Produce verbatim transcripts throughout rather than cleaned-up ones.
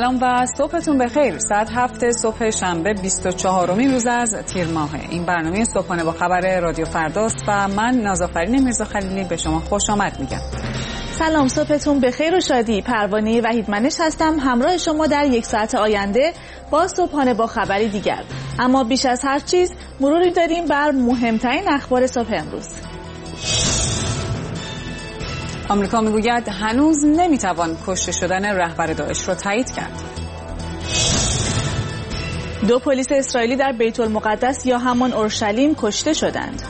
سلام و صبحتون بخیر. ساعت هفت صبح شنبه بیست و چهارمین روز از تیر ماهه. این برنامه صبحانه با خبر رادیو فرداست و من نازافرین میرزا خلیلی به شما خوش آمد میگم. سلام، صبحتون بخیر و شادی. پروانه وحیدمنش هستم همراه شما در یک ساعت آینده با صبحانه با خبری دیگر. اما بیش از هر چیز مروری داریم بر مهمترین اخبار صبح امروز. آمریکا میگوید هنوز نمیتوان کشته شدن رهبر داعش را تایید کرد. دو پلیس اسرائیلی در بیت المقدس یا همان اورشلیم کشته شدند.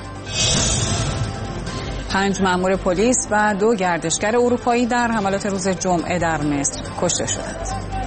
پنج مأمور پلیس و دو گردشگر اروپایی در حملات روز جمعه در مصر کشته شدند.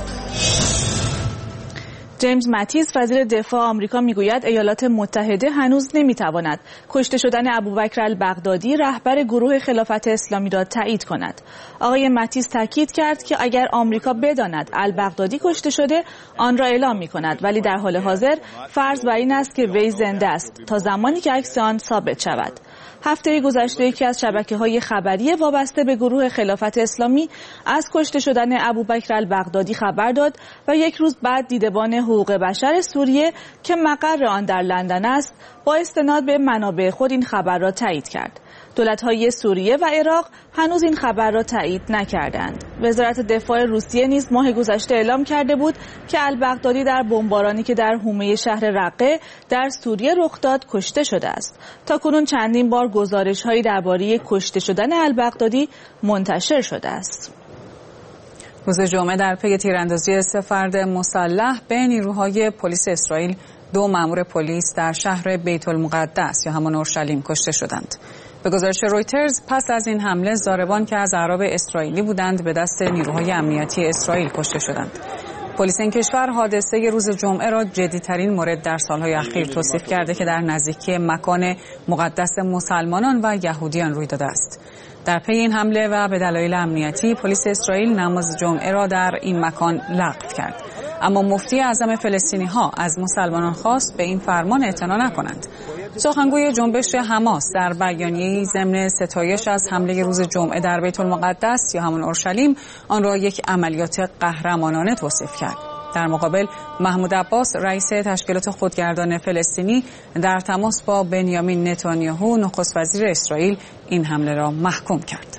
جیمز ماتیس وزیر دفاع آمریکا میگوید ایالات متحده هنوز نمیتواند کشته شدن ابوبکر البغدادی رهبر گروه خلافت اسلامی را تایید کند. آقای ماتیس تاکید کرد که اگر آمریکا بداند البغدادی کشته شده آن را اعلام میکند، ولی در حال حاضر فرض بر این است که وی زنده است تا زمانی که عکس آن ثابت شود. هفته گذشته یکی از شبکه‌های خبری وابسته به گروه خلافت اسلامی از کشته شدن ابوبکر البغدادی خبر داد و یک روز بعد دیدبان حقوق بشر سوریه که مقر آن در لندن است با استناد به منابع خود این خبر را تایید کرد. دولت‌های سوریه و عراق هنوز این خبر را تایید نکردند. وزارت دفاع روسیه نیز ماه گذشته اعلام کرده بود که البغدادی در بمبارانی که در حومه شهر رقه در سوریه رخ داد کشته شده است. تاکنون چندین بار گزارش‌هایی درباره کشته شدن البغدادی منتشر شده است. روز جمعه در پی تیراندازی سه فرد مسلح به نیروهای پلیس اسرائیل، دو مأمور پلیس در شهر بیت المقدس یا همان اورشلیم کشته شدند. به گزارش رویترز پس از این حمله ضاربان که از اعراب اسرائیلی بودند به دست نیروهای امنیتی اسرائیل کشته شدند. پلیس این کشور حادثه روز جمعه را جدی‌ترین مورد در سالهای اخیر توصیف کرده که در نزدیکی مکان مقدس مسلمانان و یهودیان روی داده است. در پی این حمله و به دلایل امنیتی پلیس اسرائیل نماز جمعه را در این مکان لغو کرد. اما مفتی اعظم فلسطینی ها از مسلمانان خواست به این فرمان اعتنا نکنند. سخنگوی جنبش حماس در بیانیه‌ای ضمن ستایش از حمله روز جمعه در بیت المقدس یا همون اورشلیم آن را یک عملیات قهرمانانه توصیف کرد. در مقابل محمود عباس رئیس تشکیلات خودگردان فلسطینی در تماس با بنیامین نتانیاهو نخست وزیر اسرائیل این حمله را محکوم کرد.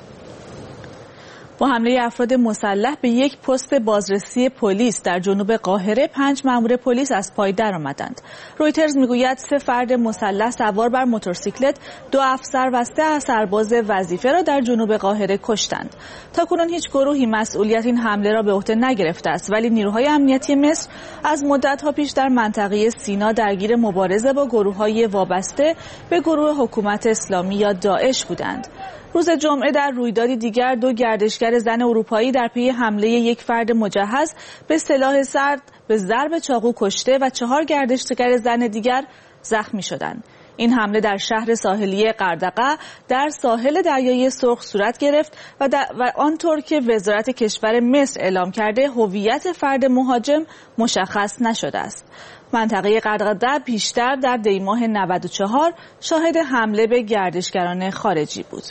با حمله افراد مسلح به یک پست بازرسی پلیس در جنوب قاهره پنج مأمور پلیس از پای درآمدند. رویترز میگوید سه فرد مسلح سوار بر موتورسیکلت دو افسر و سه سرباز وظیفه را در جنوب قاهره کشتند. تاکنون هیچ گروهی مسئولیت این حمله را به عهده نگرفته است، ولی نیروهای امنیتی مصر از مدت‌ها پیش در منطقه سینا درگیر مبارزه با گروه‌های وابسته به گروه حکومت اسلامی یا داعش بودند. روز جمعه در رویدادی دیگر دو گردشگر زن اروپایی در پی حمله یک فرد مجهز به سلاح سرد به ضرب چاقو کشته و چهار گردشگر زن دیگر زخمی شدند. این حمله در شهر ساحلی قردقه در ساحل دریای سرخ صورت گرفت و, و آنطور که وزارت کشور مصر اعلام کرده هویت فرد مهاجم مشخص نشده است. منطقه قردقه پیشتر در دیماه نود و چهار شاهد حمله به گردشگران خارجی بود.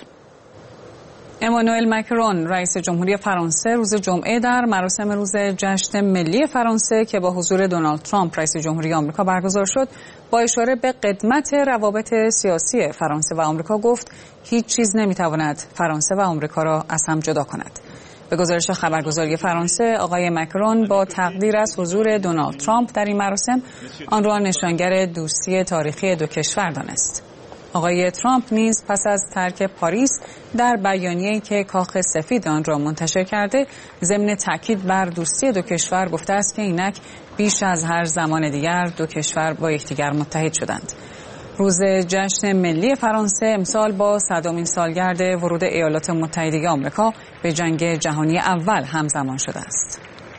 امانوئل مکرون رئیس جمهوری فرانسه روز جمعه در مراسم روز جشن ملی فرانسه که با حضور دونالد ترامپ رئیس جمهوری آمریکا برگزار شد با اشاره به قدمت روابط سیاسی فرانسه و آمریکا گفت هیچ چیز نمیتواند فرانسه و آمریکا را از هم جدا کند. به گزارش خبرگزاری فرانسه آقای مکرون با تقدیر از حضور دونالد ترامپ در این مراسم آن را نشانگر دوستی تاریخی دو کشور دانست. آقای ترامپ نیز پس از ترک پاریس در بیانیه‌ای که کاخ سفید آن را منتشر کرده ضمن تاکید بر دوستی دو کشور گفته است که اینک بیش از هر زمان دیگر دو کشور با یکدیگر متحد شدند. روز جشن ملی فرانسه امسال با صدمین سالگرد ورود ایالات متحده آمریکا به جنگ جهانی اول همزمان شده است.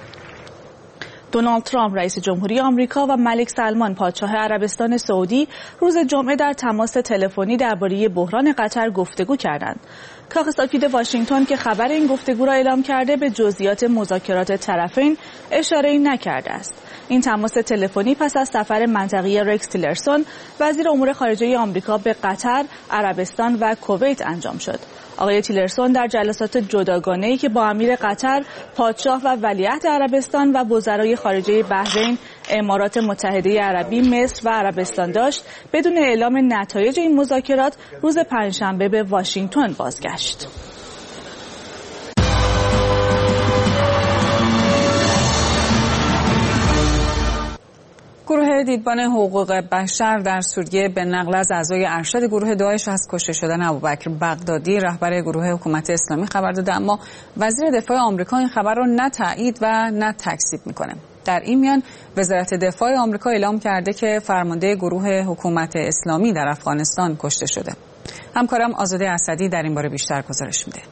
دونالد ترامپ رئیس جمهوری آمریکا و ملک سلمان پادشاه عربستان سعودی روز جمعه در تماس تلفنی درباره بحران قطر گفتگو کردند. کاخ سفید واشنگتن که خبر این گفتگو را اعلام کرده به جزئیات مذاکرات طرفین اشاره‌ای نکرده است. این تماس تلفنی پس از سفر منطقی رکس تیلرسون وزیر امور خارجه آمریکا به قطر، عربستان و کویت انجام شد. آقای تیلرسون در جلسات جداگانه‌ای که با امیر قطر، پادشاه و ولیعهد عربستان و وزرای خارجه بحرین، امارات متحده عربی، مصر و عربستان داشت، بدون اعلام نتایج این مذاکرات روز پنجشنبه به واشنگتن بازگشت. گروه دیدبان حقوق بشر در سوریه به نقل از اعضای ارشد گروه داعش از کشته شدن ابوبکر بغدادی رهبر گروه حکومت اسلامی خبر داده، اما وزیر دفاع آمریکا این خبر را نه تایید و نه تکذیب میکنه. در این میان وزارت دفاع آمریکا اعلام کرده که فرمانده گروه حکومت اسلامی در افغانستان کشته شده. همکارم آزاده اسدی در این باره بیشتر گزارش میده.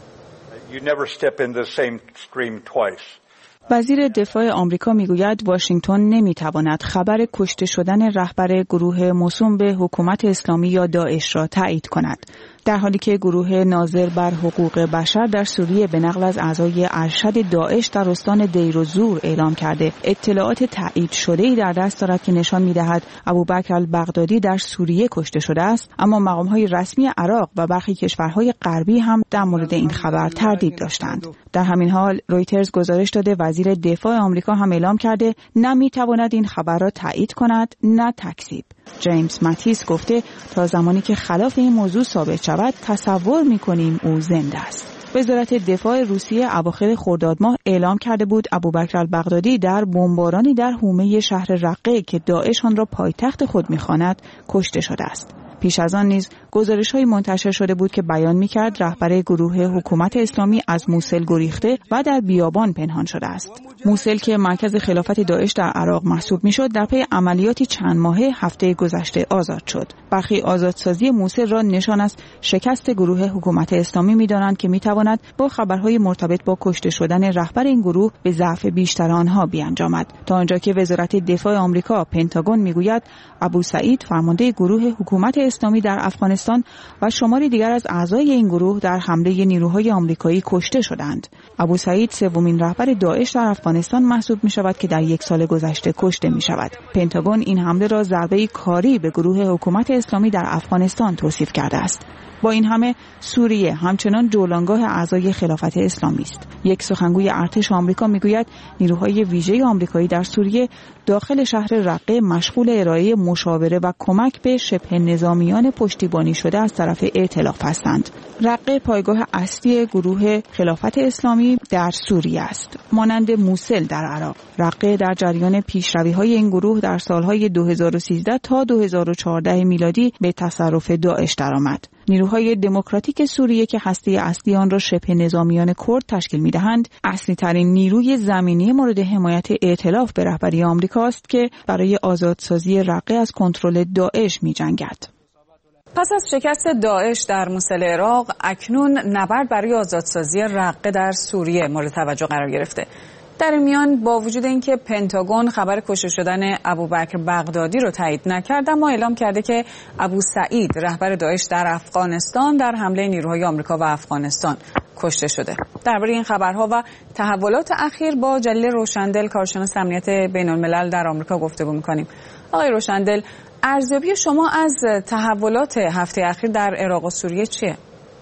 وزیر دفاع آمریکا میگوید واشنگتن نمیتواند خبر کشته شدن رهبر گروه موسوم به حکومت اسلامی یا داعش را تایید کند، در حالی که گروه ناظر بر حقوق بشر در سوریه به نقل از اعضای ارشد داعش در استان دیر الزور اعلام کرده اطلاعات تایید شده‌ای در دست دارد که نشان می‌دهد ابوبکر البغدادی در سوریه کشته شده است، اما مقام‌های رسمی عراق و برخی کشورهای غربی هم در مورد این خبر تردید داشتند. در همین حال رویترز گزارش داده وزیر دفاع آمریکا هم اعلام کرده نه می‌تواند این خبر را تایید کند نه تکذیب. جیمز ماتیس گفته تا زمانی که خلاف این موضوع ثابت شود تصور می‌کنیم او زنده است. وزارت دفاع روسیه اواخر خرداد ماه اعلام کرده بود ابوبکر البغدادی در بمبارانی در حومه شهر رقه که داعش آن را پایتخت خود می‌خواند کشته شده است. پیش از آن نیز گزارش‌های منتشر شده بود که بیان می‌کرد رهبر گروه حکومت اسلامی از موسل گریخته و در بیابان پنهان شده است. موسل که مرکز خلافت داعش در عراق محسوب می‌شد، در پی عملیاتی چند ماهه هفته گذشته آزاد شد. برخی آزادسازی موسل را نشان از شکست گروه حکومت اسلامی می‌دانند که می‌تواند با خبرهای مرتبط با کشته شدن رهبر این گروه به ضعف بیشتر آنها بیانجامد. تا آنجا که وزارت دفاع آمریکا پنتاگون می‌گوید ابو سعید فرمانده گروه حکومت اسلامی در افغانستان و شماری دیگر از اعضای این گروه در حمله نیروهای آمریکایی کشته شدند. ابو سعید سومین رهبر داعش در افغانستان محسوب می شود که در یک سال گذشته کشته می شود. پنتاگون این حمله را ضربه کاری به گروه حکومت اسلامی در افغانستان توصیف کرده است. با این همه سوریه همچنان جولانگاه اعضای خلافت اسلامی است. یک سخنگوی ارتش آمریکا میگوید نیروهای ویژه آمریکایی در سوریه داخل شهر رقه مشغول ارائه مشاوره و کمک به شبه نظامیان پشتیبانی شده از طرف ائتلاف هستند. رقه پایگاه اصلی گروه خلافت اسلامی در سوریه است، مانند موسل در عراق. رقه در جریان پیشروی‌های این گروه در سالهای دو هزار و سیزده تا دو هزار و چهارده میلادی به تصرف داعش درآمد. نیروهای دموکراتیک سوریه که هسته اصلی آن را شبه نظامیان کرد تشکیل می‌دهند، اصلی ترین نیروی زمینی مورد حمایت ائتلاف به رهبری آمریکاست که برای آزادسازی رقه از کنترل داعش می‌جنگد. پس از شکست داعش در موسل عراق، اکنون نبرد برای آزادسازی رقه در سوریه مورد توجه قرار گرفته. در این میان با وجود اینکه پنتاگون خبر کشته شدن ابوبکر بغدادی رو تایید نکرد، اما اعلام کرده که ابو سعید رهبر داعش در افغانستان در حمله نیروهای آمریکا و افغانستان کشته شده. درباره این خبرها و تحولات اخیر با جلیل روشندل، کارشناس امنیت بین الملل در آمریکا گفتگو می‌کنیم. آقای روشندل، ارزیابی شما از تحولات هفته اخیر در عراق و سوریه چیه؟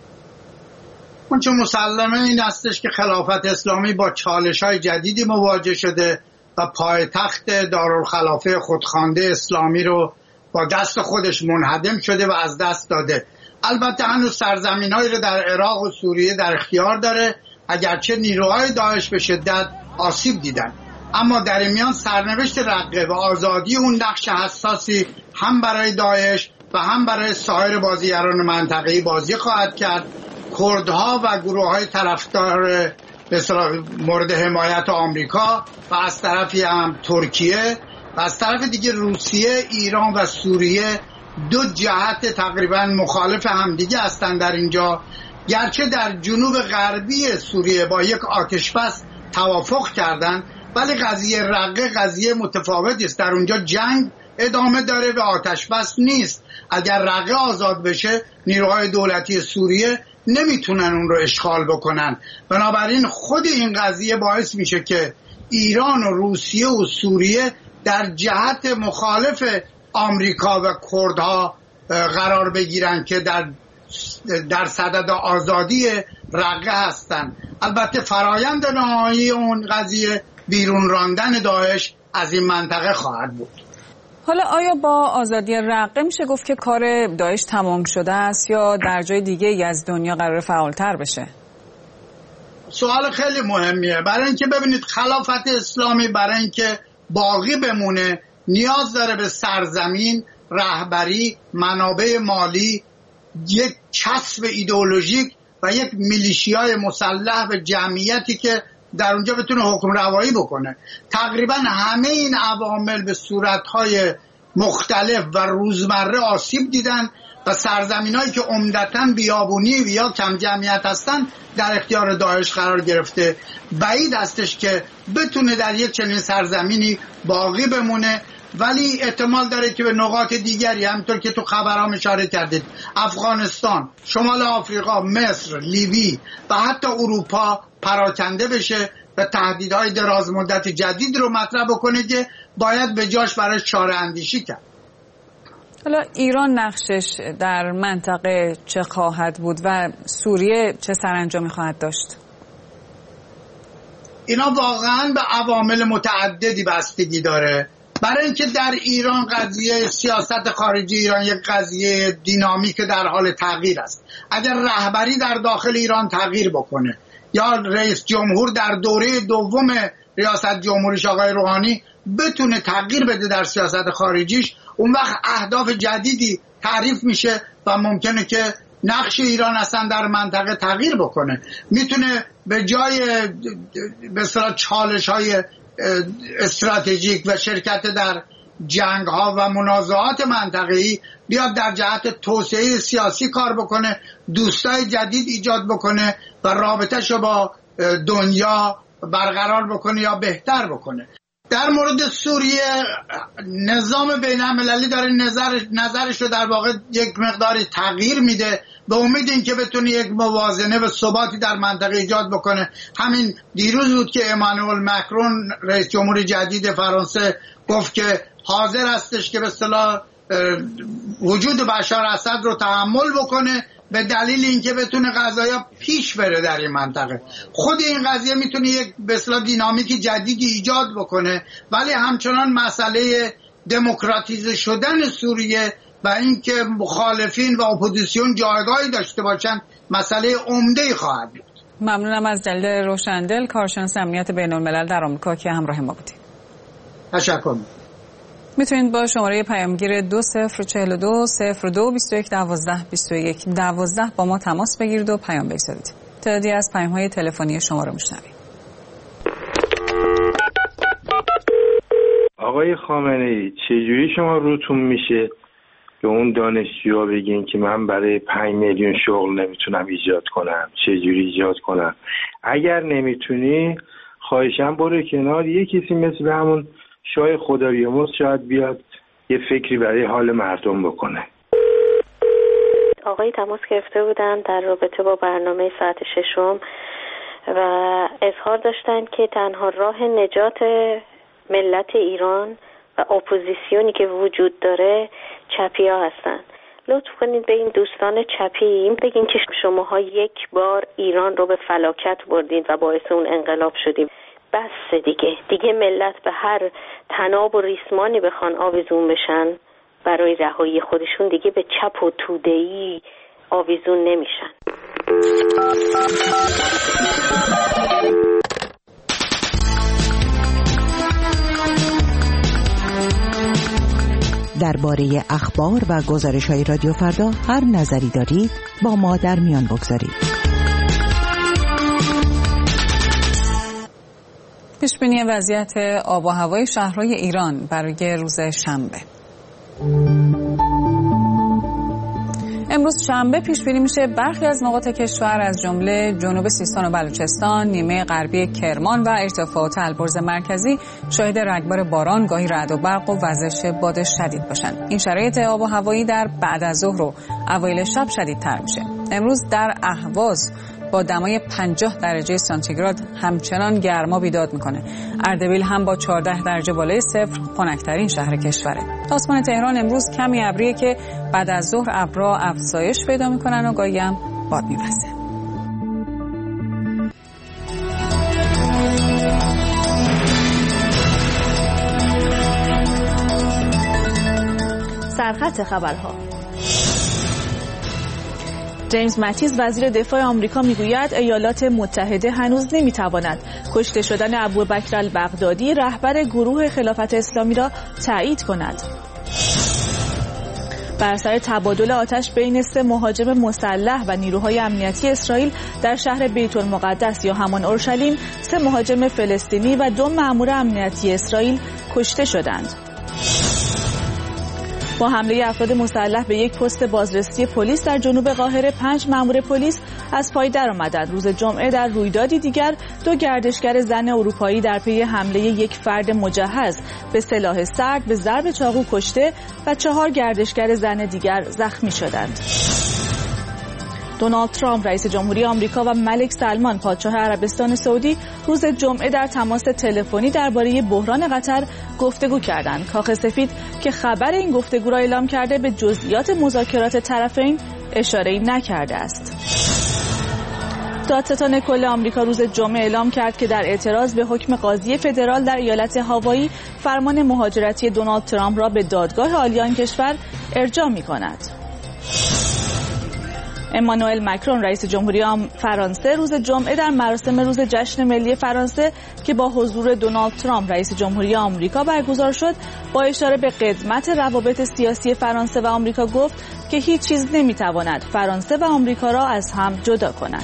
اونچه مسلمه این استش که خلافت اسلامی با چالش‌های جدیدی مواجه شده و پایتخت دارالخلافه خودخوانده اسلامی رو با دست خودش منهدم شده و از دست داده. البته هنوز سرزمین‌هایی رو در عراق و سوریه در اختیار داره، اگرچه نیروهای داعش به شدت آسیب دیدن. اما در این میان سرنوشت رقه و آزادی اون نقش حساسی هم برای داعش و هم برای سایر بازیگران منطقه‌ای بازی خواهد کرد. کردها و گروه‌های طرفدار به اصطلاح مورد حمایت آمریکا و از طرفی هم ترکیه و از طرف دیگه روسیه، ایران و سوریه دو جهت تقریبا مخالف همدیگه هستند در اینجا. گرچه در جنوب غربی سوریه با یک آتشبس توافق کردند، ولی قضیه رقه قضیه متفاوتی است. در اونجا جنگ ادامه داره و آتشبس نیست. اگر رقه آزاد بشه نیروهای دولتی سوریه نمیتونن اون رو اشغال بکنن. بنابراین خود این قضیه باعث میشه که ایران و روسیه و سوریه در جهت مخالف آمریکا و کردها قرار بگیرن که در در صدد آزادی رقه هستند. البته فرایند نهایی اون قضیه بیرون راندن داعش از این منطقه خواهد بود. حالا آیا با آزادی رقه میشه گفت که کار داعش تمام شده است یا در جای دیگه ای از دنیا قرار فعالتر بشه؟ سوال خیلی مهمیه. برای اینکه ببینید خلافت اسلامی برای اینکه باقی بمونه نیاز داره به سرزمین، رهبری، منابع مالی، یک کسب ایدئولوژیک و یک میلیشیای مسلح و جمعیتی که در اونجا بتونه حکم روایی بکنه. تقریبا همه این عوامل به صورتهای مختلف و روزمره آسیب دیدن و سرزمینایی که عمدتاً بیابونی یا کم جمعیت هستن در اختیار داعش قرار گرفته. بعید هستش که بتونه در یک چنین سرزمینی باقی بمونه، ولی احتمال داره که به نقاط دیگری همونطور که تو خبرام اشاره کردید افغانستان، شمال آفریقا، مصر، لیبی و حتی اروپا پراکنده بشه و تهدیدهای دراز مدت جدید رو مطرح بکنه که باید به جاش برای چاره اندیشی کرد. حالا ایران نقشش در منطقه چه خواهد بود و سوریه چه سرانجامی خواهد داشت؟ اینا واقعا به عوامل متعددی بستگی داره. برای اینکه در ایران قضیه سیاست خارجی ایران یک قضیه دینامیک در حال تغییر است. اگر رهبری در داخل ایران تغییر بکنه یا رئیس جمهور در دوره دوم ریاست جمهوریش آقای روحانی بتونه تغییر بده در سیاست خارجیش، اون وقت اهداف جدیدی تعریف میشه و ممکنه که نقش ایران اصلا در منطقه تغییر بکنه. میتونه به جای به اصطلاح چالش‌های استراتژیک و شرکت در جنگ‌ها و منازعات منطقه‌ای بیاد در جهت توسعه سیاسی کار بکنه، دوستای جدید ایجاد بکنه و رابطه‌شو با دنیا برقرار بکنه یا بهتر بکنه. در مورد سوریه نظام بین‌المللی داره نظر نظرش رو در واقع یک مقداری تغییر میده به امید اینکه بتونه یک موازنه و ثباتی در منطقه ایجاد بکنه. همین دیروز بود که امانوئل مکرون رئیس جمهور جدید فرانسه گفت که حاضر هستش که به اصطلاح وجود بشار اسد رو تحمل بکنه به دلیل اینکه بتونه قضایا پیش بره در این منطقه. خود این قضیه میتونه یک به اصطلاح دینامیک جدیدی ایجاد بکنه، ولی همچنان مسئله دموکراتیزه شدن سوریه و اینکه مخالفین و اپوزیسیون جایگاهی داشته باشن مسئله عمده‌ای خواهد بود. ممنونم از دلیل روشندل، کارشناس امنیت بین‌الملل در آمریکا که همراه ما بودید. تشکر. میتونید با شماره پیامگیر دو صفر چهل و دو صفر دو بیست و یک دوازده بیست و یک دوازده با ما تماس بگیرید و پیام بگذارید. تعدادی از پیام‌های تلفنی شما رو میشنویم. آقای خامنه‌ای چجوری شما روتون میشه به اون دانشجوها بگین که من برای پنج میلیون شغل نمیتونم ایجاد کنم؟ چجوری ایجاد کنم؟ اگر نمیتونی خواهشاً برو کنار، یه کسی مثل همون شاه خدابیامرز شاید بیاد یه فکری برای حال مردم بکنه. آقای تماس گرفته بودن در رابطه با برنامه ساعت ششم و اظهار داشتن که تنها راه نجات ملت ایران و اپوزیسیونی که وجود داره چپی ها هستن. لطف کنید به این دوستان چپی بگین که شماها یک بار ایران رو به فلاکت بردین و باعث اون انقلاب شدیم. بس دیگه دیگه ملت به هر تناب و ریسمانی بخوان آویزون بشن برای رهایی خودشون، دیگه به چپ و توده‌ای آویزون نمیشن. درباره اخبار و گزارش‌های رادیو فردا هر نظری دارید با ما در میان بگذارید. پیشبینی وضعیت آب و هوای شهرهای ایران برای روز شنبه. امروز شنبه پیش بینی میشه برخی از نقاط کشور از جمله جنوب سیستان و بلوچستان، نیمه غربی کرمان و ارتفاعات البرز مرکزی شاهد رگبار باران، گاهی رعد و برق و وزش باد شدید باشن. این شرایط آب و هوایی در بعد از ظهر و اوایل شب شدیدتر میشه. امروز در اهواز با دمای پنجاه درجه سانتیگراد همچنان گرما بیداد میکنه. اردبیل هم با چهارده درجه بالای صفر خنک‌ترین شهر کشوره. آسمان تهران امروز کمی ابریه که بعد از ظهر ابرها افزایش پیدا میکنن و گاهی هم باد میوزه. سرخط خبرها. جیمز ماتیس وزیر دفاع آمریکا میگوید ایالات متحده هنوز نمیتواند کشته شدن ابوبکر البغدادی رهبر گروه خلافت اسلامی را تایید کند. بر اثر تبادل آتش بین سه مهاجم مسلح و نیروهای امنیتی اسرائیل در شهر بیت المقدس یا همان اورشلیم، سه مهاجم فلسطینی و دو مأمور امنیتی اسرائیل کشته شدند. با حمله افراد مسلح به یک پست بازرسی پلیس در جنوب قاهره، پنج مأمور پلیس از پای درآمدند. روز جمعه در رویدادی دیگر دو گردشگر زن اروپایی در پی حمله یک فرد مجهز به سلاح سرد به ضرب چاقو کشته و چهار گردشگر زن دیگر زخمی شدند. دونالد ترامپ رئیس جمهوری آمریکا و ملک سلمان پادشاه عربستان سعودی روز جمعه در تماس تلفنی درباره بحران قطر گفتگو کردند. کاخ سفید که خبر این گفتگو را اعلام کرده به جزئیات مذاکرات طرفین اشاره‌ای نکرده است. دادستان کل آمریکا روز جمعه اعلام کرد که در اعتراض به حکم قاضی فدرال در ایالت هاوایی فرمان مهاجرتی دونالد ترامپ را به دادگاه عالی آن کشور ارجاع می‌کند. امانوئل مکرون رئیس جمهوری فرانسه روز جمعه در مراسم روز جشن ملی فرانسه که با حضور دونالد ترامپ رئیس جمهوری آمریکا برگزار شد، با اشاره به قدمت روابط سیاسی فرانسه و آمریکا گفت که هیچ چیز نمیتواند فرانسه و آمریکا را از هم جدا کند.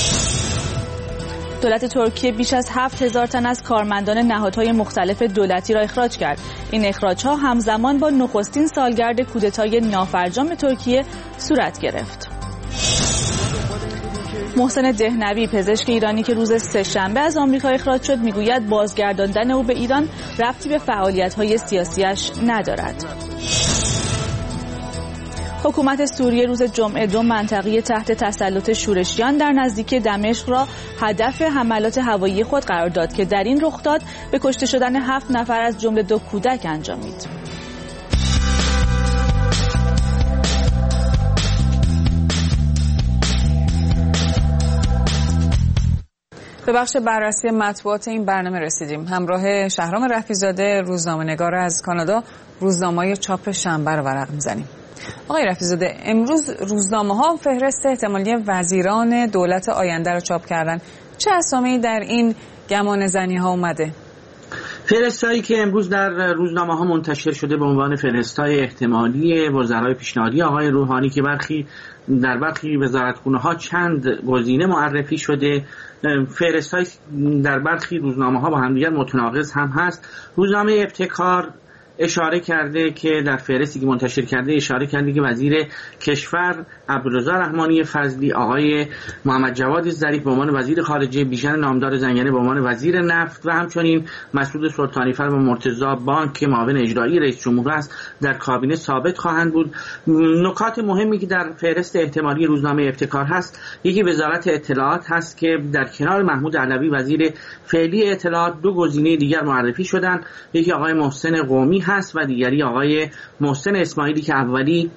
دولت ترکیه بیش از هفت هزار تن از کارمندان نهادهای مختلف دولتی را اخراج کرد. این اخراج‌ها همزمان با نخستین سالگرد کودتای نافرجام ترکیه صورت گرفت. محسن دهنوی پزشک ایرانی که روز سه‌شنبه از آمریکا اخراج شد میگوید بازگرداندن او به ایران ربطی به فعالیت‌های سیاسیش ندارد. حکومت سوریه روز جمعه دو منطقه تحت تسلط شورشیان در نزدیکی دمشق را هدف حملات هوایی خود قرار داد که در این رخداد به کشته شدن هفت نفر از جمله دو کودک انجامید. به بخش بررسی مطبوعات این برنامه رسیدیم. همراه شهرام رفیع‌زاده روزنامه‌نگار از کانادا روزنامه‌های چاپ شنبه رو ورق می‌زنیم. آقای رفیع‌زاده، امروز روزنامه‌ها فهرست احتمالی وزیران دولت آینده رو چاپ کردن. چه اسامی در این گمانه‌زنی‌ها اومده؟ فهرستایی که امروز در روزنامه‌ها منتشر شده به عنوان فهرست‌های احتمالی وزرای پیشنهادی آقای روحانی که برخی در برخی وزارتخونه‌ها چند گزینه معرفی شده، فهرست‌های در برخی روزنامه‌ها با همدیگر متناقض هم هست. روزنامه ابتکار اشاره کرده که در فهرستی که منتشر کرده اشاره کرده که وزیر کشور عبدالرضا رحمانی فضلی، آقای محمد جواد ظریف به عنوان وزیر خارجه، بیژن نامدار زنگنه به عنوان وزیر نفت و همچنین مسعود سلطانیفر و مرتضی بانک که معاون اجرایی رئیس جمهور است در کابینه ثابت خواهند بود. نکات مهمی که در فهرست احتمالی روزنامه ابتکار هست، یکی وزارت اطلاعات هست که در کنار محمود علوی وزیر فعلی اطلاعات دو گزینه دیگر معرفی شدند. یکی آقای محسن قومی هست و دیگری آقای محسن اسماعیلی که اولی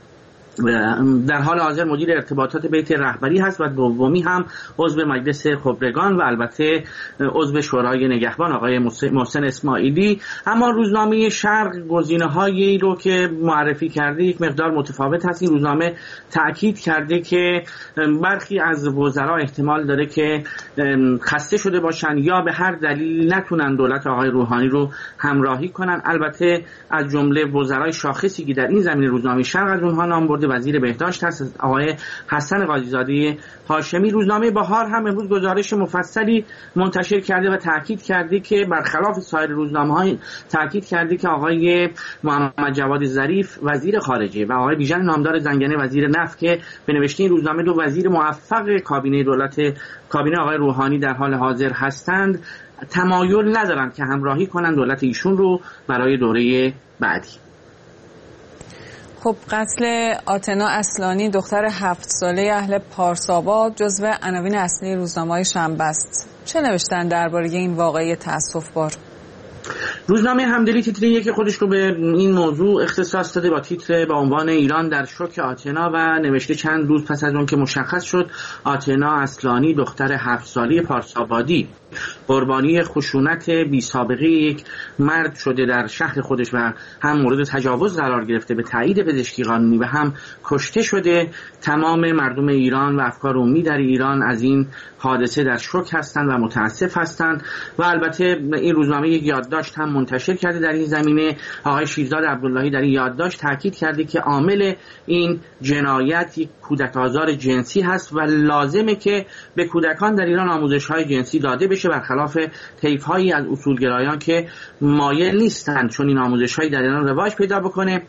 در حال حاضر مدیر ارتباطات بیت رهبری هست و دومی هم عضو مجلس خبرگان و البته عضو شورای نگهبان آقای محسن اسماعیلی. اما روزنامه شرق گزینه‌هایی رو که معرفی کرده یک مقدار متفاوت هست. این روزنامه تأکید کرده که برخی از وزرا احتمال داره که خسته شده باشن یا به هر دلیل نتونن دولت آقای روحانی رو همراهی کنن. البته از جمله وزرای شاخصی که در این زمینه روزنامه شرق از اونها نام برده وزیر بهداشت هست آقای حسن قاضی‌زاده هاشمی. روزنامه بهار هم امروز گزارش مفصلی منتشر کرده و تاکید کرده که برخلاف سایر روزنامه‌ها تاکید کرده که آقای محمد جواد ظریف وزیر خارجه و آقای بیژن نامدار زنگنه وزیر نفت که به نوشته این روزنامه دو وزیر موفق کابینه دولت کابینه آقای روحانی در حال حاضر هستند، تمایل ندارند که همراهی کنند دولت ایشون رو برای دوره بعدی. خب قتل آتنا اصلانی دختر هفت ساله اهل پارس‌آباد جزو عناوین اصلی روزنامه‌های شنبه است. چه نوشتن درباره این واقعه تأسف‌بار؟ روزنامه همدلی تیتر یک خودش رو به این موضوع اختصاص داده با تیتر با عنوان ایران در شوک آتنا و نوشته چند روز پس از اون که مشخص شد آتنا اصلانی دختر هفت ساله پارس‌آبادی قربانی خشونت بی سابقه یک مرد شده در شهر خودش و هم مورد تجاوز قرار گرفته به تایید پزشکی قانونی و هم کشته شده، تمام مردم ایران و افکار عمومی در ایران از این حادثه در شوک هستند و متاسف هستند. و البته این روزنامه یک یادداشت هم منتشر کرده در این زمینه. آقای شیرزاد عبداللهی در این یادداشت تاکید کرده که عامل این جنایت یک کودک آزار جنسی هست و لازمه که به کودکان در ایران آموزش‌های جنسی داده بشه، برخلاف طیف‌هایی از اصولگرایان که مایل نیستند چون این آموزش‌هایی در ایران رواج پیدا بکنه.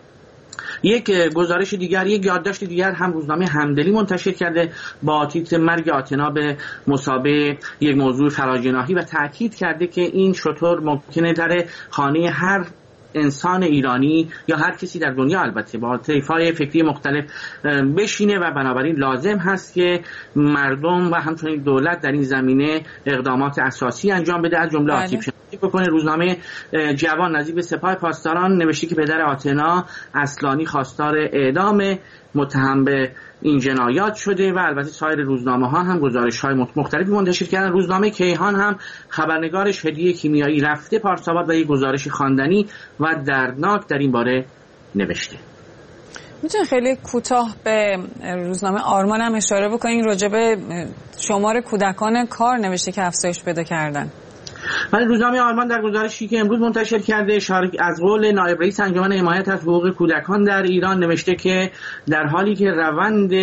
یک گزارش دیگر، یک یادداشت دیگر هم روزنامه همدلی منتشر کرده با تیتر مرگ آتنا به مثابه یک موضوع فراجناحی و تاکید کرده که این شطور ممکنه در خانه هر انسان ایرانی یا هر کسی در دنیا البته با طیف‌های فکری مختلف بشینه و بنابراین لازم هست که مردم و همچنین دولت در این زمینه اقدامات اساسی انجام بده، از جمله آسیب شناسی بکنه. روزنامه جوان نزدیک به سپاه پاسداران نوشته که پدر آتنا اصلانی خواستار اعدام متهم به این جنایات شده و البته سایر روزنامه ها هم گزارش های مختلفی منتشر کردن. روزنامه کیهان هم خبرنگارش هدیه کیمیایی رفته پارس‌آباد و یک گزارش خواندنی و دردناک در این باره نوشته. میتونید خیلی کوتاه به روزنامه آرمان هم اشاره بکنین راجع به شمار کودکان کار نوشته که افزایش پیدا کردن؟ ولی روزنامه آرمان در گزارشی که امروز منتشر کرده از قول نایب رئیس انجمن حمایت از حقوق کودکان در ایران نوشته که در حالی که روند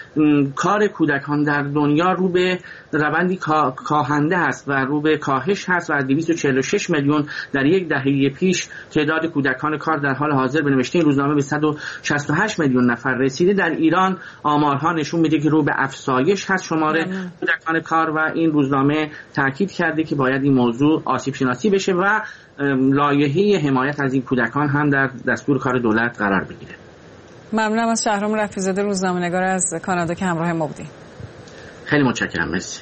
کار کودکان در دنیا رو به روندی کاهنده است و رو به کاهش هست و از دویست و چهل و شش میلیون در یک دهه پیش تعداد کودکان کار در حال حاضر به نوشته روزنامه به صد و شصت و هشت میلیون نفر رسیده، در ایران آمارها نشون میده که رو به افزایش هست شمار کودکان کار و این روزنامه تاکید کرده که باید این موضوع آسیب شناسی بشه و لایحه حمایت از این کودکان هم در دستور کار دولت قرار بگیره. ممنونم از شهرام رفیع‌زاده روزنامه‌نگار از کانادا که همراه ما بودیم. خیلی متشکرم. مرسی.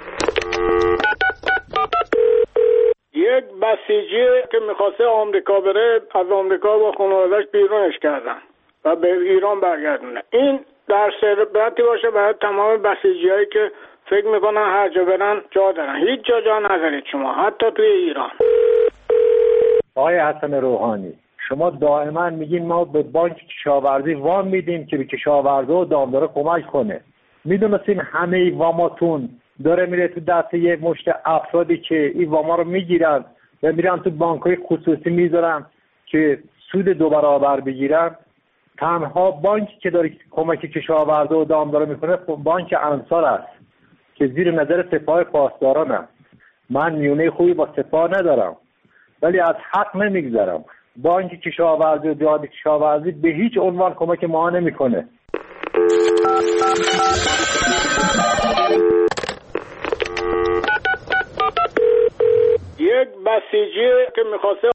یک بسیجی که می‌خواسته آمریکا بره از آمریکا با خانواده‌اش بیرونش کردن و به ایران برگردونه. این در سربتی باشه برای تمام بسیجی‌هایی که فکر میکنن هر جا برن جا دارن. هیچ جا جا ندارید شما، حتی توی ایران. آقای حسن روحانی، شما دائما میگین ما به بانک کشاورزی وام میدیم که به کشاورزا و دامدارا کمک کنه. میدونستین همه واماتون داره میره تو دست یک مشت افرادی که این واما رو میگیرن و میرن تو بانک‌های خصوصی میذارن که سود دو برابر بگیرن. تنها بانکی که داره کمک کشاورزا و دامدارا میکنه بانک انصار است که زیر نظر سپاه پاسدارانم. من میونه خوبی با سپاه ندارم ولی از حق نمیگذرم. بانک کشاورزی و جهاد کشاورزی به هیچ عنوان کمک ما نمیکنه. یک بسیجی که میخواسته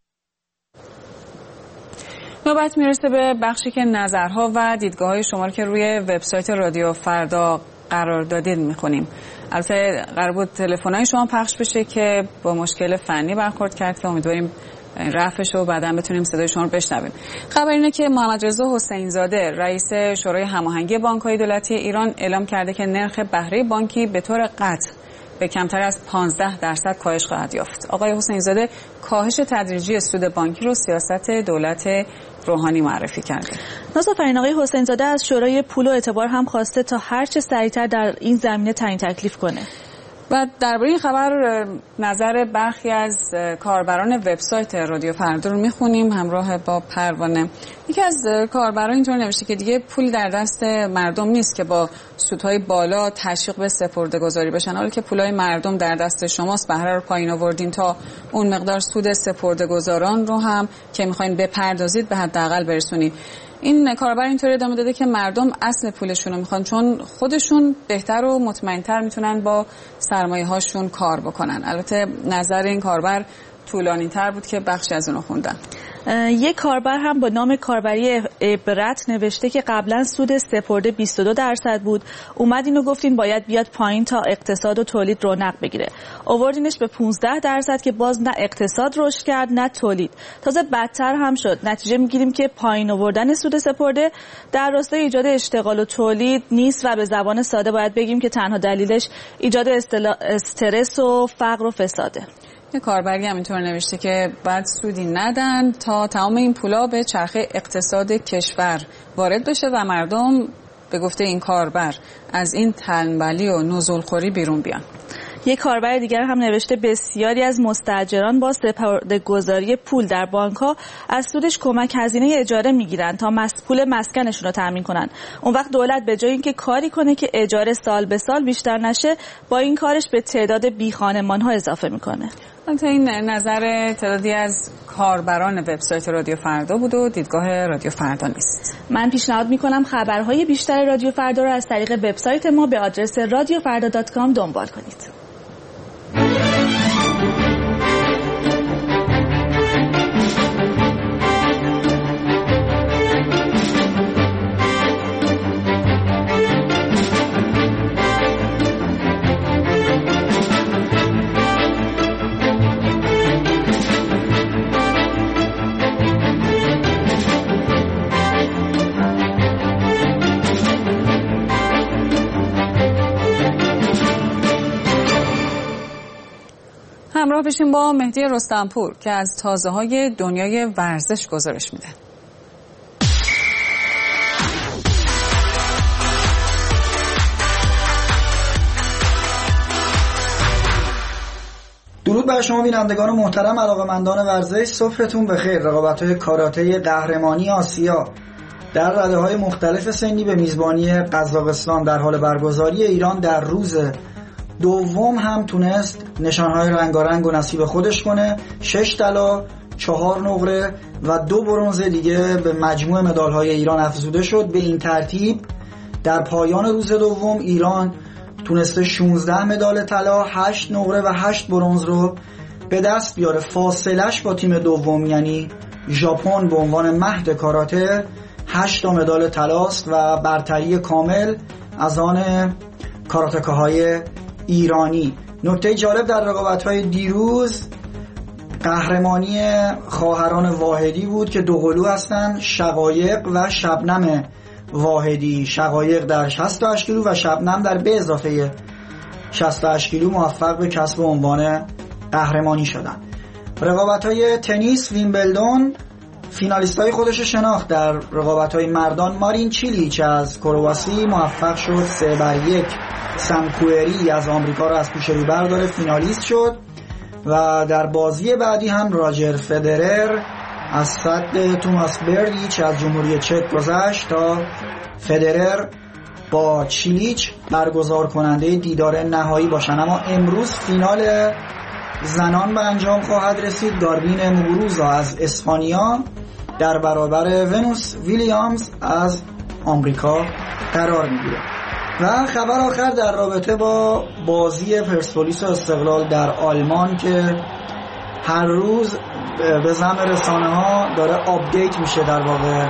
نوبت میرسه به بخشی که نظرها و دیدگاه‌های شما رو که روی وبسایت رادیو فردا قرار دادید میخونیم. البته قرار بود تلفن‌های شما پخش بشه که با مشکل فنی برخورد کرد که امیدواریم رفعش و بعداً بتونیم صدای شما رو بشنویم. خبر اینه که محمد رضا حسین زاده رئیس شورای هماهنگی بانک‌های دولتی ایران اعلام کرده که نرخ بهره بانکی به طور قطع به کمتر از پانزده درصد کاهش خواهد یافت. آقای حسین زاده کاهش تدریجی سود بانکی رو سیاست دولت روحانی معرفی کرده. نازافرین، آقای حسین زاده از شورای پول و اعتبار هم خواسته تا هر چه سریعتر در این زمینه تعیین تکلیف کنه. و درباره این خبر نظر برخی از کاربران وبسایت رادیو فردا رو میخونیم همراه با پروانه. یکی از کاربران اینطور نوشته که دیگه پولی در دست مردم نیست که با سودهای بالا تشویق به سپرده‌گذاری بشن، حالا که پولای مردم در دست شماست بهره رو پایین آوردین تا اون مقدار سود سپرده‌گذاران رو هم که میخواین بپردازید به حداقل برسونید. این کاربر اینطوری ادامه داده که مردم اصل پولشون رو میخوان چون خودشون بهتر و مطمئن‌تر میتونن با سرمایه هاشون کار بکنن. البته نظر این کاربر طولانی تر بود که بخشی از اونو خوندم. یک کاربر هم با نام کاربری عبرت نوشته که قبلا سود سپرده بیست و دو درصد بود، اومد اینو گفتین باید بیاد پایین تا اقتصاد و تولید رونق بگیره، آوردینش به پانزده درصد که باز نه اقتصاد رشد کرد نه تولید، تازه بدتر هم شد. نتیجه میگیریم که پایین آوردن سود سپرده در راستای ایجاد اشتغال و تولید نیست و به زبان ساده باید بگیم که تنها دلیلش ایجاد استرس و فقر و فساده. یه کاربری هم اینطور نوشته که بعد سودی ندن تا تمام این پولا به چرخه اقتصاد کشور وارد بشه و مردم به گفته این کاربر از این تنبلی و نزولخوری بیرون بیان. یک کاربر دیگر هم نوشته بسیاری از مستاجران با سپرده‌گذاری پول در بانک‌ها از سودش کمک هزینه اجاره میگیرن تا پول مسکنشون رو تامین کنن. اون وقت دولت به جای اینکه کاری کنه که اجاره سال به سال بیشتر نشه، با این کارش به تعداد بیخانمان‌ها اضافه میکنه. تا این نظر تعدادی از کاربران وبسایت رادیو فردا بود و دیدگاه رادیو فردا نیست. من پیشنهاد میکنم خبرهای بیشتر رادیو فردا رو از طریق وبسایت ما به آدرس رادیو فردا دات کام دنبال کنید. همراه بشیم با مهدی رستمپور که از تازه‌های دنیای ورزش گزارش میده. درود بر شما بینندگان محترم، علاقه‌مندان ورزش، صبحتون بخیر. رقابت‌های کاراته قهرمانی آسیا در رده‌های مختلف سنی به میزبانی قزاقستان در حال برگزاری ایران در روز دوم هم تونست نشانهای رنگارنگ و نصیب خودش کنه. شش طلا، چهار نقره و دو برنز دیگه به مجموع مدالهای ایران افزوده شد. به این ترتیب در پایان روز دوم ایران تونسته شانزده مدال طلا، هشت نقره و هشت برنز رو به دست بیاره. فاصلش با تیم دوم یعنی ژاپن به عنوان مهد کاراته هشت مدال طلاست و برتری کامل از آن کاراتکاهای ایرانی. نکته جالب در رقابت‌های دیروز قهرمانی خواهران واحدی بود که دوقلو هستند، شقایق و شبنم واحدی. شقایق در شصت و هشت کیلو و شبنم در به اضافه شصت و هشت کیلو موفق به کسب عنوان قهرمانی شدند. رقابت‌های تنیس ویمبلدون فینالیستای خودش شناخت. در رقابت‌های مردان مارین چیلیچ از کرواسی موفق شد سه بر یک سمکوئری از آمریکا را از پیش رو برداره، فینالیست شد. و در بازی بعدی هم راجر فدرر از صد توماس بردیچ از جمهوری چک گذشت تا فدرر با چیلیچ برگزار کننده دیدار نهایی باشن. اما امروز فینال زنان به انجام خواهد رسید. گاربین موگوروزا از اسپانیا در برابر ونوس ویلیامز از آمریکا قرار میگیره. و خبر آخر در رابطه با بازی پرسپولیس و استقلال در آلمان که هر روز به زعم رسانه ها داره آپدیت میشه، در واقع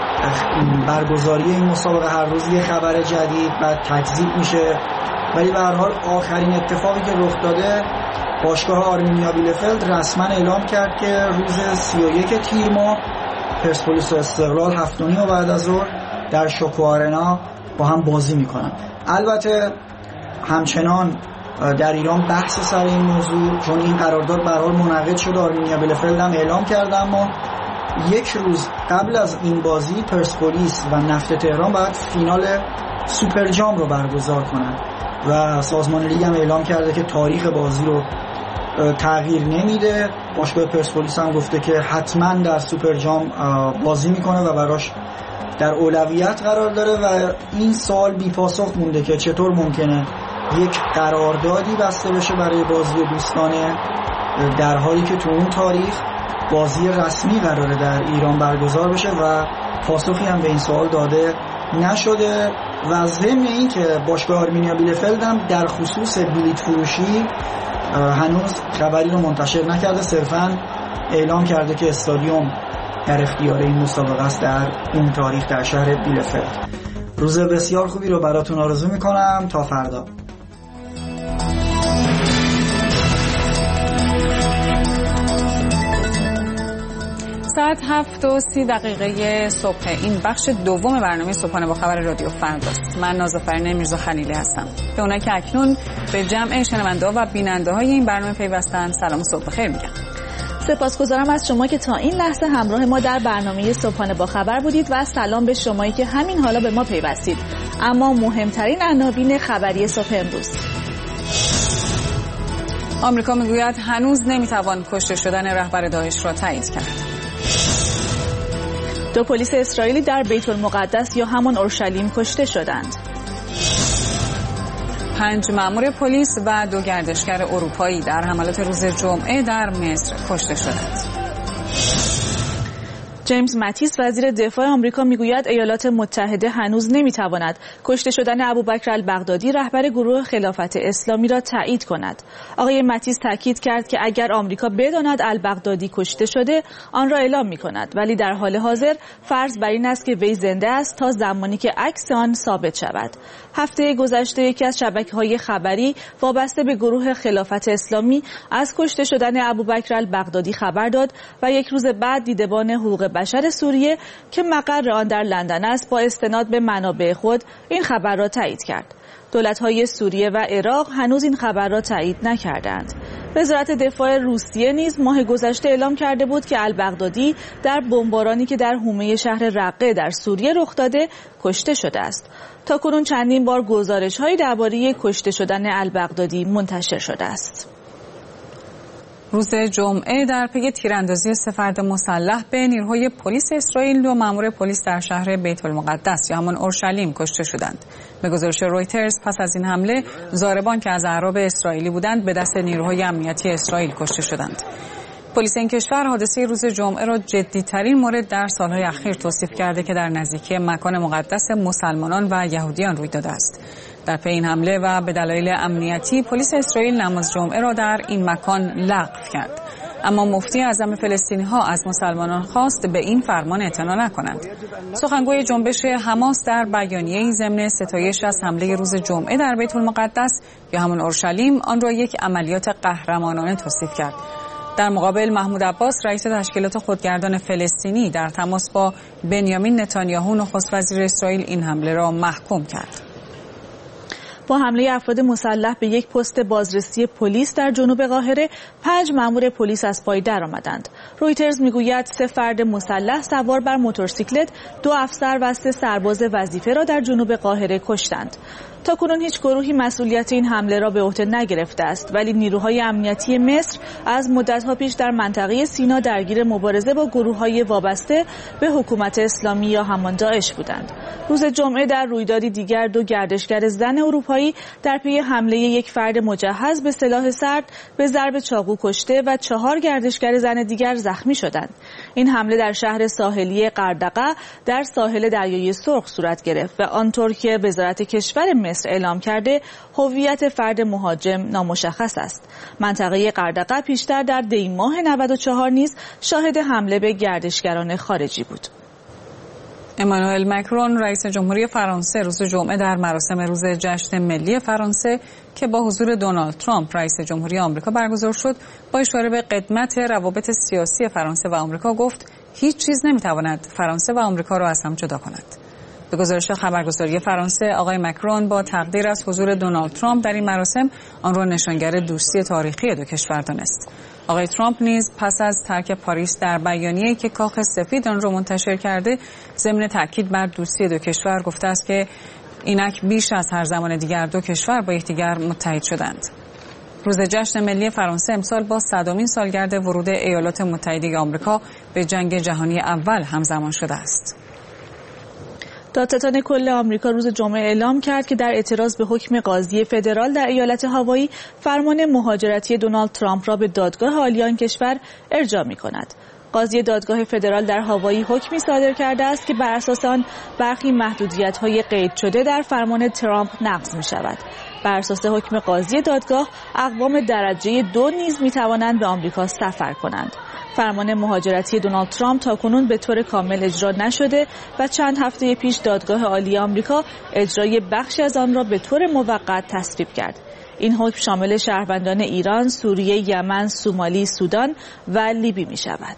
برگزاری این مسابقه هر روز یه خبر جدید بعد تکذیب میشه، ولی به هر حال آخرین اتفاقی که رخ داده باشگاه آرمینیا بیلفلد رسما اعلام کرد که روز سی و یک تیر ماه پرسپولیس و استقلال هفت و نیم بعد از ظهر در شوکو آرنا با هم بازی میکنن. البته همچنان در ایران بحث سر این موضوع، چون این قرارداد به هر حال منعقد شده، آرمینیا بیلفلد هم اعلام کرده، اما یک روز قبل از این بازی پرسپولیس و نفت تهران باید فینال سوپر جام رو برگزار کنن و سازمان لیگ هم اعلام کرده که تاریخ بازی رو تغییر نمیده. باشگاه پرسپولیس هم گفته که حتما در سوپر جام بازی میکنه و براش در اولویت قرار داره و این سال بی پاسخ مونده که چطور ممکنه یک قراردادی بسته بشه برای بازی دوستانه در حالی که تو اون تاریخ بازی رسمی قراره در ایران برگزار بشه و پاسخی هم به این سوال داده نشده. و ضمن این که باشگاه آرمینیا بیلفلد هم در خصوص بلیط فروشی هنوز خبری رو منتشر نکرده، صرفاً اعلام کرده که استادیوم در اختیار این مسابقه است در اون تاریخ در شهر بیلفلد. روز بسیار خوبی رو براتون آرزو میکنم. تا فردا. ساعت هفت و سی دقیقه صبح این بخش دوم برنامه صبحانه با خبر رادیو فرداست. من نازافرین میرزا خلیلی هستم. به اونایی که اکنون به جمع شنونده و بیننده های این برنامه پیوستن سلام و صبح بخیر میگم. سپاسگزارم از شما که تا این لحظه همراه ما در برنامه صبحانه با خبر بودید و سلام به شمایی که همین حالا به ما پیوستید. اما مهمترین عناوین خبری صبح امروز: آمریکا میگوید هنوز نمیتوان کشته شدن رهبر داعش را تایید کرد. دو پلیس اسرائیلی در بیت المقدس یا همان اورشلیم کشته شدند. پنج مأمور پلیس و دو گردشگر اروپایی در حملات روز جمعه در مصر کشته شدند. جیمز ماتیس وزیر دفاع آمریکا میگوید ایالات متحده هنوز نمیتواند کشته شدن ابوبکر البغدادی رهبر گروه خلافت اسلامی را تایید کند. آقای ماتیس تاکید کرد که اگر آمریکا بداند البغدادی کشته شده آن را اعلام میکند، ولی در حال حاضر فرض بر این است که وی زنده است تا زمانی که عکس آن ثابت شود. هفته گذشته یکی از شبکه‌های خبری وابسته به گروه خلافت اسلامی از کشته شدن ابوبکر البغدادی خبر داد و یک روز بعد دیدبان حقوق بشر سوریه که مقر آن در لندن است با استناد به منابع خود این خبر را تایید کرد. دولت‌های سوریه و عراق هنوز این خبر را تایید نکردند. وزارت دفاع روسیه نیز ماه گذشته اعلام کرده بود که البغدادی در بمبارانی که در حومه شهر رقه در سوریه رخ داده کشته شده است. تاکنون چندین بار گزارش‌هایی درباره کشته شدن البغدادی منتشر شده است. روز جمعه در پی تیراندازی سه فرد مسلح به نیروهای پلیس اسرائیل دو مأمور پلیس در شهر بیت المقدس یا همان اورشلیم کشته شدند. به گزارش رویترز پس از این حمله ضاربان که از اعراب اسرائیلی بودند به دست نیروهای امنیتی اسرائیل کشته شدند. پلیس این کشور حادثه روز جمعه را جدی‌ترین مورد در سالهای اخیر توصیف کرده که در نزدیکی مکان مقدس مسلمانان و یهودیان روی داده است. در پی این حمله و به دلایل امنیتی پلیس اسرائیل نماز جمعه را در این مکان لغو کرد. اما مفتی اعظم فلسطینی ها از مسلمانان خواست به این فرمان اعتنا نکنند. سخنگوی جنبش حماس در بیانیه‌ای ضمن ستایش از حمله روز جمعه در بیت المقدس یا همون اورشلیم آن را یک عملیات قهرمانانه توصیف کرد. در مقابل محمود عباس رئیس تشکیلات خودگردان فلسطینی در تماس با بنیامین نتانیاهو نخست وزیر اسرائیل این حمله را محکوم کرد. با حمله افراد مسلح به یک پست بازرسی پلیس در جنوب قاهره پنج مأمور پلیس از پای درآمدند. رویترز میگوید سه فرد مسلح سوار بر موتورسیکلت دو افسر و سه سرباز وظیفه را در جنوب قاهره کشتند. تاکنون هیچ گروهی مسئولیت این حمله را به عهده نگرفته است، ولی نیروهای امنیتی مصر از مدت‌ها پیش در منطقه سینا درگیر مبارزه با گروه‌های وابسته به حکومت اسلامی یا همان داعش بودند. روز جمعه در رویدادی دیگر دو گردشگر زن اروپایی در پی حمله یک فرد مجهز به سلاح سرد به ضرب چاقو کشته و چهار گردشگر زن دیگر زخمی شدند. این حمله در شهر ساحلی قردقه در ساحل دریای سرخ صورت گرفت و آنطور که وزارت کشور مصر اعلام کرده هویت فرد مهاجم نامشخص است. منطقه قردقه پیشتر در دی ماه نود و چهار نیز شاهد حمله به گردشگران خارجی بود. امانوئل مکرون رئیس جمهوری فرانسه روز جمعه در مراسم روز جشن ملی فرانسه که با حضور دونالد ترامپ رئیس جمهوری آمریکا برگزار شد با اشاره به قدمت روابط سیاسی فرانسه و آمریکا گفت هیچ چیز نمیتواند فرانسه و آمریکا را از هم جدا کند. به گزارش خبرگزاری فرانسه آقای مکرون با تقدیر از حضور دونالد ترامپ در این مراسم آن را نشانگر دوستی تاریخی دو کشور دانست. آقای ترامپ نیز پس از ترک پاریس در بیانیه‌ای که کاخ سفید آن را منتشر کرده ضمن تاکید بر دوستی دو کشور گفته است که اینک بیش از هر زمان دیگر دو کشور با یکدیگر متحد شدند. روز جشن ملی فرانسه امسال با صدمین سالگرد ورود ایالات متحده آمریکا به جنگ جهانی اول همزمان شده است. دادستان کل آمریکا روز جمعه اعلام کرد که در اعتراض به حکم قاضی فدرال در ایالت هاوایی فرمان مهاجرتی دونالد ترامپ را به دادگاه عالی آن کشور ارجاع می‌کند. قاضی دادگاه فدرال در هاوایی حکمی صادر کرده است که بر اساس آن برخی محدودیت‌های قید شده در فرمان ترامپ نقض می‌شود. بر اساس حکم قاضی دادگاه، اقوام درجه دو نیز می‌توانند به آمریکا سفر کنند. فرمان مهاجرتی دونالد ترامپ تاکنون به طور کامل اجرا نشده و چند هفته پیش دادگاه عالی آمریکا اجرای بخشی از آن را به طور موقت تصویب کرد. این حکم شامل شهروندان ایران، سوریه، یمن، سومالی، سودان و لیبی می شود.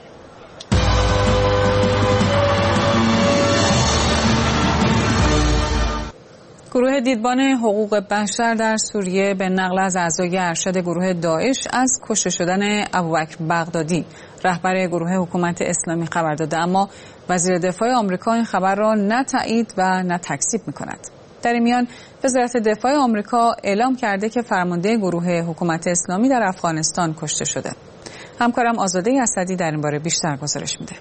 گروه دیدبان حقوق بشر در سوریه به نقل از اعضای ارشد گروه داعش از کشته شدن ابوبکر بغدادی رهبر گروه حکومت اسلامی خبر داده، اما وزیر دفاع آمریکا این خبر را نه تایید و نه تکذیب می‌کند. در این میان وزارت دفاع آمریکا اعلام کرده که فرمانده گروه حکومت اسلامی در افغانستان کشته شده. همکارم آزاده اسدی در این باره بیشتر گزارش میده.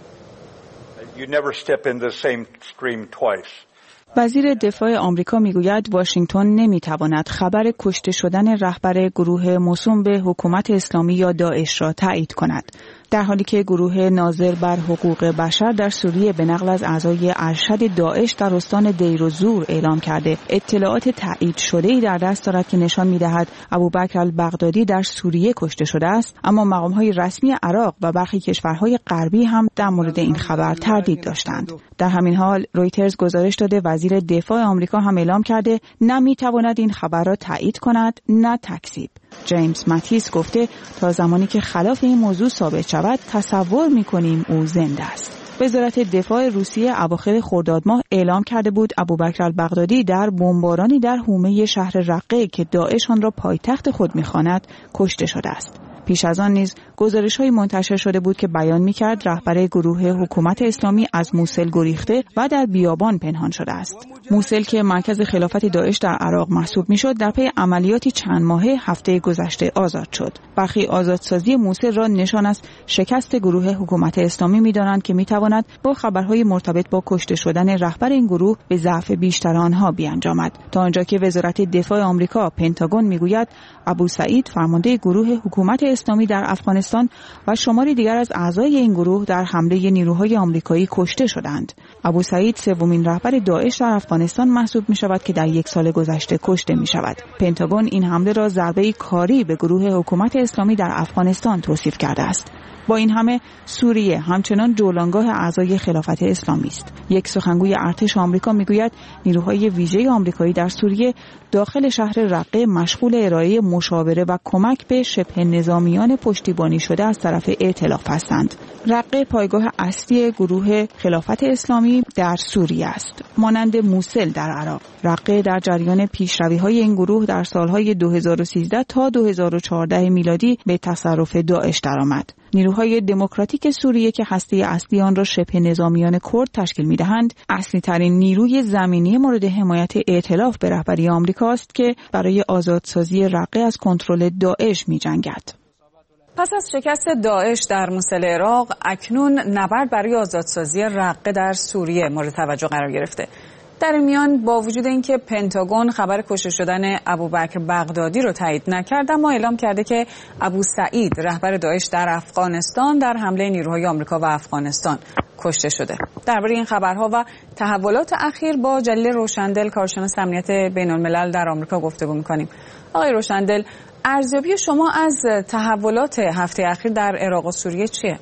وزیر دفاع آمریکا میگوید واشنگتن نمیتواند خبر کشته شدن رهبر گروه موسوم به حکومت اسلامی یا داعش را تایید کند، در حالی که گروه ناظر بر حقوق بشر در سوریه به نقل از اعضای ارشد داعش در استان دیر الزور اعلام کرده اطلاعات تایید شده‌ای در دست دارد که نشان می‌دهد ابوبکر البغدادی در سوریه کشته شده است، اما مقام‌های رسمی عراق و برخی کشورهای غربی هم در مورد این خبر تردید داشتند. در همین حال رویترز گزارش داده وزیر دفاع آمریکا هم اعلام کرده نه می‌تواند این خبر را تایید کند نه تکذیب. جیمز ماتیس گفته تا زمانی که خلاف این موضوع ثابت شود تصور می‌کنیم او زنده است. وزارت دفاع روسیه اواخر خرداد ماه اعلام کرده بود ابوبکر البغدادی در بمبارانی در حومه شهر رقه که داعش آن را پایتخت خود می‌خواند کشته شده است. پیش از آن نیز گزارش‌های منتشر شده بود که بیان می‌کرد رهبر گروه حکومت اسلامی از موسل گریخته و در بیابان پنهان شده است. موسل که مرکز خلافت داعش در عراق محسوب می‌شد، در پی عملیاتی چند ماهه هفته گذشته آزاد شد. برخی آزادسازی موسل را نشان از شکست گروه حکومت اسلامی می‌دانند که می‌تواند با خبرهای مرتبط با کشته شدن رهبر این گروه به ضعف بیشتر آنها بیانجامد. تا آنجا که وزارت دفاع آمریکا پنتاگون می‌گوید ابو سعید فرمانده گروه حکومت اسلامی در افغانستان و شماری دیگر از اعضای این گروه در حمله نیروهای آمریکایی کشته شدند. ابو سعید سومین رهبر داعش در افغانستان محسوب می شود که در یک سال گذشته کشته می شود. پنتاگون این حمله را ضربه کاری به گروه حکومت اسلامی در افغانستان توصیف کرده است. با این همه سوریه همچنان جولانگاه اعضای خلافت اسلامی است. یک سخنگوی ارتش آمریکا میگوید نیروهای ویژه آمریکایی در سوریه داخل شهر رقه مشغول ارائه مشاوره و کمک به شبه نظامیان پشتیبانی شده از طرف ائتلاف هستند. رقه پایگاه اصلی گروه خلافت اسلامی در سوریه است، مانند موسل در عراق. رقه در جریان پیشروی‌های این گروه در سالهای دو هزار و سیزده تا دو هزار و چهارده میلادی به تصرف داعش درآمد. نیروهای دموکراتیک سوریه که هسته اصلی آن را شبه نظامیان کرد تشکیل می‌دهند، اصلی ترین نیروی زمینی مورد حمایت ائتلاف به رهبری آمریکاست که برای آزادسازی رقه از کنترل داعش می‌جنگد. پس از شکست داعش در موسل عراق، اکنون نبرد برای آزادسازی رقه در سوریه مورد توجه قرار گرفته. در این میان با وجود اینکه پنتاگون خبر کشته شدن ابوبکر بغدادی رو تایید نکرد، اما اعلام کرده که ابو سعید رهبر داعش در افغانستان در حمله نیروهای آمریکا و افغانستان کشته شده. درباره این خبرها و تحولات اخیر با جلیل روشندل، کارشناس امنیت بین الملل در آمریکا گفتگو می‌کنیم. آقای روشندل، ارزیابی شما از تحولات هفته اخیر در عراق و سوریه چیه؟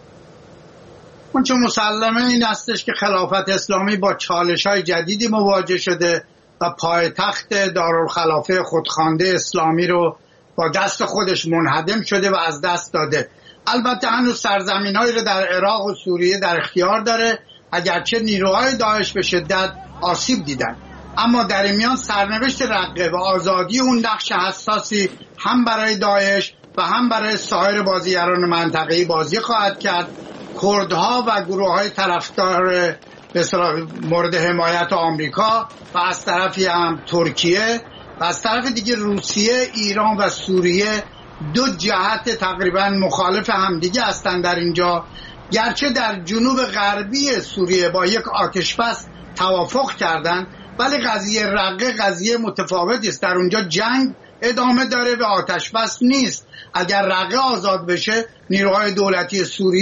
اون چه مسلمه این استش که خلافت اسلامی با چالش‌های جدیدی مواجه شده و پایتخت دارالخلافه خودخوانده اسلامی رو با دست خودش منهدم شده و از دست داده. البته هنوز سرزمین‌هایی رو در عراق و سوریه در اختیار داره، اگرچه نیروهای داعش به شدت آسیب دیدن، اما در این میان سرنوشت رقه و آزادی اون نقش حساسی هم برای داعش و هم برای سایر بازیگران منطقه‌ای بازی خواهد کرد. کردها و گروه‌های طرفدار به اصطلاح مورد حمایت آمریکا و از طرفی هم ترکیه و از طرف دیگه روسیه، ایران و سوریه دو جهت تقریبا مخالف همدیگه هستند در اینجا. گرچه در جنوب غربی سوریه با یک آتشبس توافق کردند، ولی قضیه رقه قضیه متفاوتی است. در اونجا جنگ ادامه داره و آتشبس نیست. اگر رقه آزاد بشه، نیروهای دولتی سوریه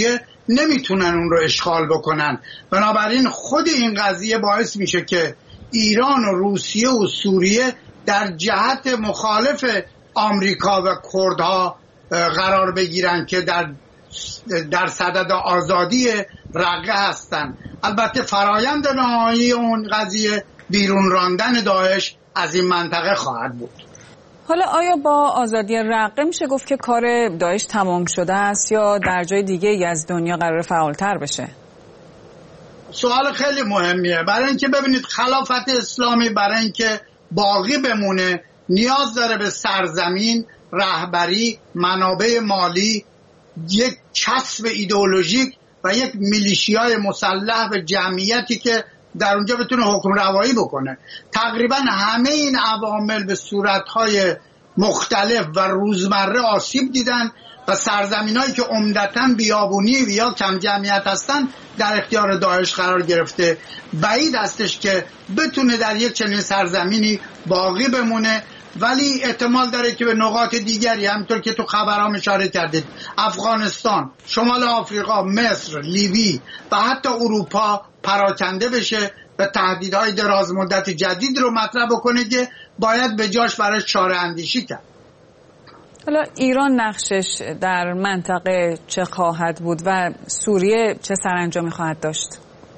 نمیتونن اون رو اشغال بکنن. بنابراین خود این قضیه باعث میشه که ایران و روسیه و سوریه در جهت مخالف آمریکا و کردها قرار بگیرن که در در صدد آزادی رقه هستن. البته فرایند نهایی اون قضیه بیرون راندن داعش از این منطقه خواهد بود. حالا آیا با آزادی رقه میشه گفت که کار داعش تمام شده است یا در جای دیگه ای از دنیا قرار فعالتر بشه؟ سوال خیلی مهمیه. برای اینکه ببینید خلافت اسلامی برای اینکه باقی بمونه نیاز داره به سرزمین، رهبری، منابع مالی، یک چسب ایدئولوژیک و یک میلیشیای مسلح و جمعیتی که در اونجا بتونه حکم روایی بکنه. تقریبا همه این عوامل به صورتهای مختلف و روزمره آسیب دیدن و سرزمینایی که عمدتاً بیابونی و یا کم جمعیت هستن در اختیار داعش قرار گرفته. بعید هستش که بتونه در یک چنین سرزمینی باقی بمونه، ولی احتمال داره که به نقاط دیگری همونطور که تو خبرام اشاره کردید، افغانستان، شمال آفریقا، مصر، لیبی و حتی اروپا پراکنده بشه و تهدیدهای دراز مدت جدید رو مطرح بکنه که باید به جاش برای چاره اندیشی کرد. حالا ایران نقشش در منطقه چه خواهد بود و سوریه چه سرانجامی خواهد داشت؟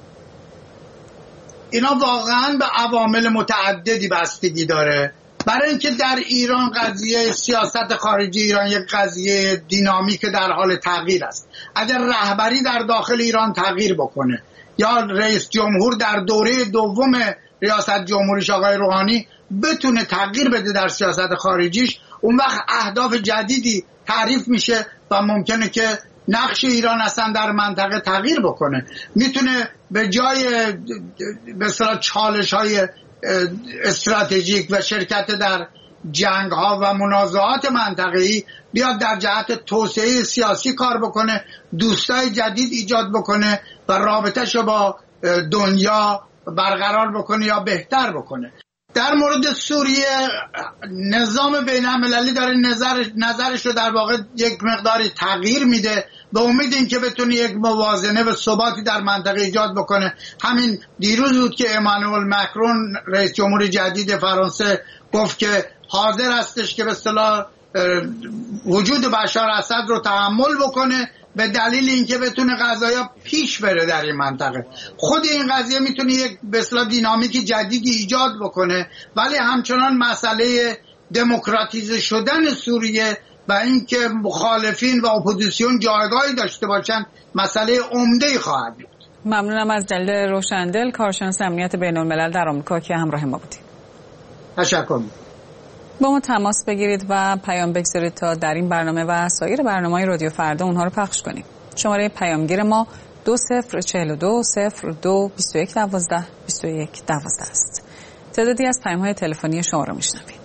اینا واقعا به عوامل متعددی بستگی داره. برای اینکه در ایران قضیه سیاست خارجی ایران یک قضیه دینامیک در حال تغییر است. اگر رهبری در داخل ایران تغییر بکنه یا رئیس جمهور در دوره دوم ریاست جمهوریش آقای روحانی بتونه تغییر بده در سیاست خارجیش، اون وقت اهداف جدیدی تعریف میشه و ممکنه که نقش ایران اصلا در منطقه تغییر بکنه. میتونه به جای به اصطلاح چالش‌های استراتژیک و شرکت در جنگ ها و منازعات منطقه‌ای بیاد در جهت توسعه سیاسی کار بکنه، دوستای جدید ایجاد بکنه و رابطه‌شو با دنیا برقرار بکنه یا بهتر بکنه. در مورد سوریه نظام بین المللی داره نظر نظرش رو در واقع یک مقداری تغییر میده به امید اینکه بتونه یک موازنه و ثباتی در منطقه ایجاد بکنه. همین دیروز بود که امانوئل مکرون رئیس جمهور جدید فرانسه گفت که حاضر هستش که به اصطلاح وجود بشار اسد رو تحمل بکنه به دلیل اینکه بتونه قضایا پیش بره در این منطقه. خود این قضیه میتونه یک به اصطلاح دینامیک جدیدی ایجاد بکنه، ولی همچنان مسئله دموکراتیزه شدن سوریه و اینکه مخالفین و اپوزیسیون جایگاهی داشته باشن مسئله عمده‌ای خواهد بود. ممنونم از دلیل روشندل، کارشناس امنیت بین الملل در آمریکا که همراه ما بودید. تشکر. با ما تماس بگیرید و پیام بگذارید تا در این برنامه و سایر برنامه‌های رادیو فردا اونها رو پخش کنیم. شماره پیامگیر ما دو صفر چهل و دو صفر دو بیست و یک دوازده بیست و یک دوازده است. تعدادی از پیام‌های تلفنی شما رو میشنویم.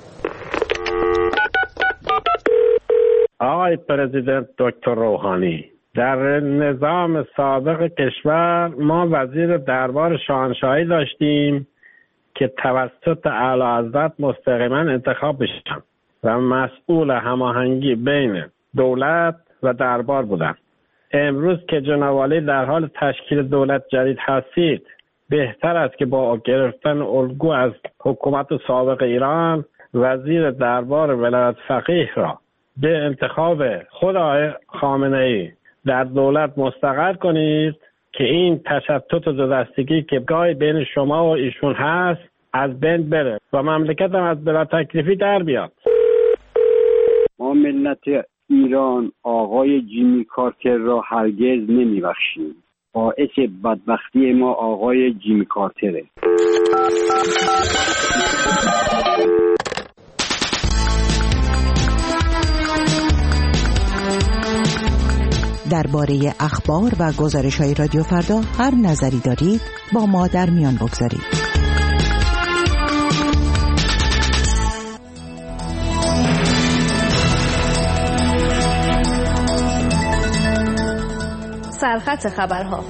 آقای پرزیدنت دکتر روحانی، در نظام سابق کشور ما وزیر دربار شاهنشاهی داشتیم که توسط اعلیحضرت مستقیما انتخاب بشن و مسئول هماهنگی بین دولت و دربار بودن. امروز که جناب عالی در حال تشکیل دولت جدید هستید، بهتر است که با گرفتن الگو از حکومت سابق ایران وزیر دربار ولایت فقیه را به انتخاب خود آقای خامنه‌ای در دولت مستقر کنید که این تشتت و دو دستگی که گاهی بین شما و ایشون هست از بین بره و مملکت هم از بلا تکلیفی در بیاد. ما ملت ایران آقای جیمی کارتر را هرگز نمیبخشیم. باعث بدبختی ما آقای جیمی کارتره. درباره اخبار و گزارش‌های رادیو فردا هر نظری دارید با ما در میان بگذارید. سرخط خبرها.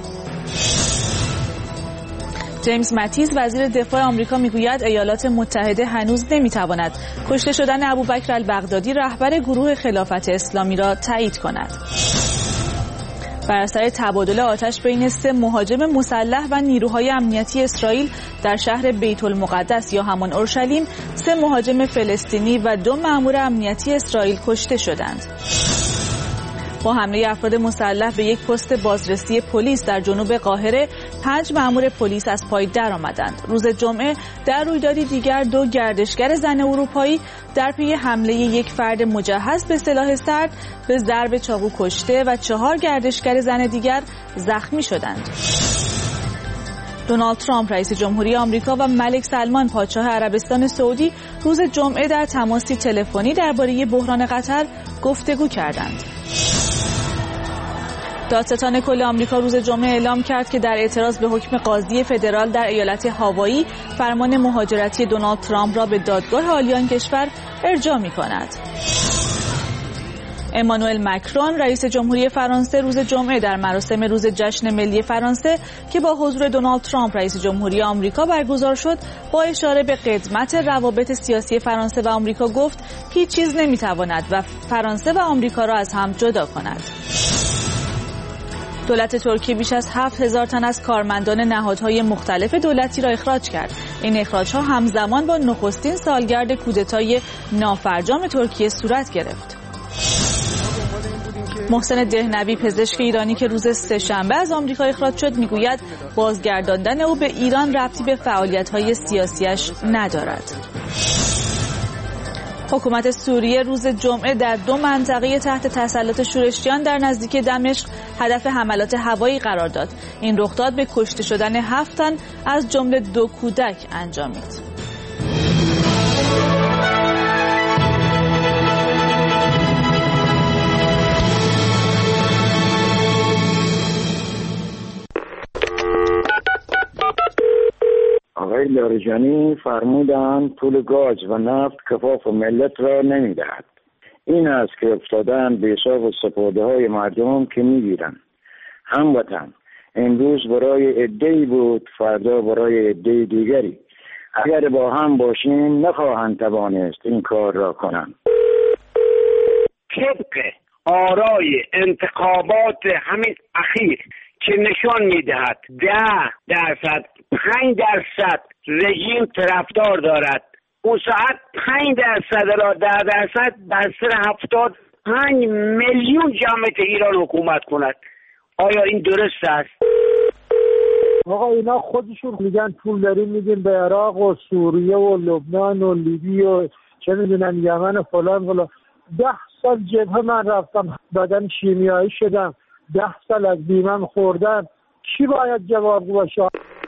جیمز ماتیس وزیر دفاع آمریکا میگوید ایالات متحده هنوز نمیتواند کشته شدن ابوبکر البغدادی رهبر گروه خلافت اسلامی را تایید کند. بر اثر تبادل آتش بین سه مهاجم مسلح و نیروهای امنیتی اسرائیل در شهر بیت المقدس یا همان اورشلیم، سه مهاجم فلسطینی و دو مأمور امنیتی اسرائیل کشته شدند. با حمله افراد مسلح به یک پست بازرسی پلیس در جنوب قاهره، پنج مأمور پلیس از پای درآمدند. روز جمعه در رویدادی دیگر دو گردشگر زن اروپایی در پی حمله یک فرد مجهز به سلاح سرد به ضرب چاقو کشته و چهار گردشگر زن دیگر زخمی شدند. دونالد ترامپ رئیس جمهوری آمریکا و ملک سلمان پادشاه عربستان سعودی روز جمعه در تماسی تلفنی درباره بحران قطر گفتگو کردند. دادستان کل آمریکا روز جمعه اعلام کرد که در اعتراض به حکم قاضی فدرال در ایالت هاوایی فرمان مهاجرتی دونالد ترامپ را به دادگاه عالیان کشور ارجاع می‌کند. امانوئل مکرون رئیس جمهوری فرانسه روز جمعه در مراسم روز جشن ملی فرانسه که با حضور دونالد ترامپ رئیس جمهوری آمریکا برگزار شد، با اشاره به قدمت روابط سیاسی فرانسه و آمریکا گفت هیچ چیز نمی‌تواند و فرانسه و آمریکا را از هم جدا کند. دولت ترکیه بیش از هفت هزار تن از کارمندان نهادهای مختلف دولتی را اخراج کرد. این اخراج‌ها همزمان با نخستین سالگرد کودتای نافرجام ترکیه صورت گرفت. محسن دهنوی پزشک ایرانی که روز سه‌شنبه از آمریکا اخراج شد میگوید بازگرداندن او به ایران ربطی به فعالیت‌های سیاسیش ندارد. حکومت سوریه روز جمعه در دو منطقه تحت تسلط شورشیان در نزدیکی دمشق هدف حملات هوایی قرار داد. این رخداد به کشته شدن هفت تن از جمله دو کودک انجامید. آقای لاریجانی فرمودند پول گاز و نفت کفاف ملت را نمیدهد. این است که افتادن به حساب استفاده های مردم که میگیرن. هموطن، امروز برای عده‌ای بود، فردا برای عده دیگری. اگر با هم باشیم نخواهند توانست این کار را کنند. طبق آرای انتخابات همین اخیر که نشان میدهد ده درصد پنج درصد رژیم طرفدار دارد، اون ساعت پنج درصد را ده درصد بر سر هفتاد پنج میلیون جامعه ایران حکومت کند. آیا این درست است؟ آقا اینا خودشون میگن پول داریم میدیم به عراق و سوریه و لبنان و لیبی و چه میدونن یمن و فلان فلان. ده سال جبهه من رفتم، بدن شیمیایی شدم، ده سال از بیمم خوردم. چی باید جواب باشه؟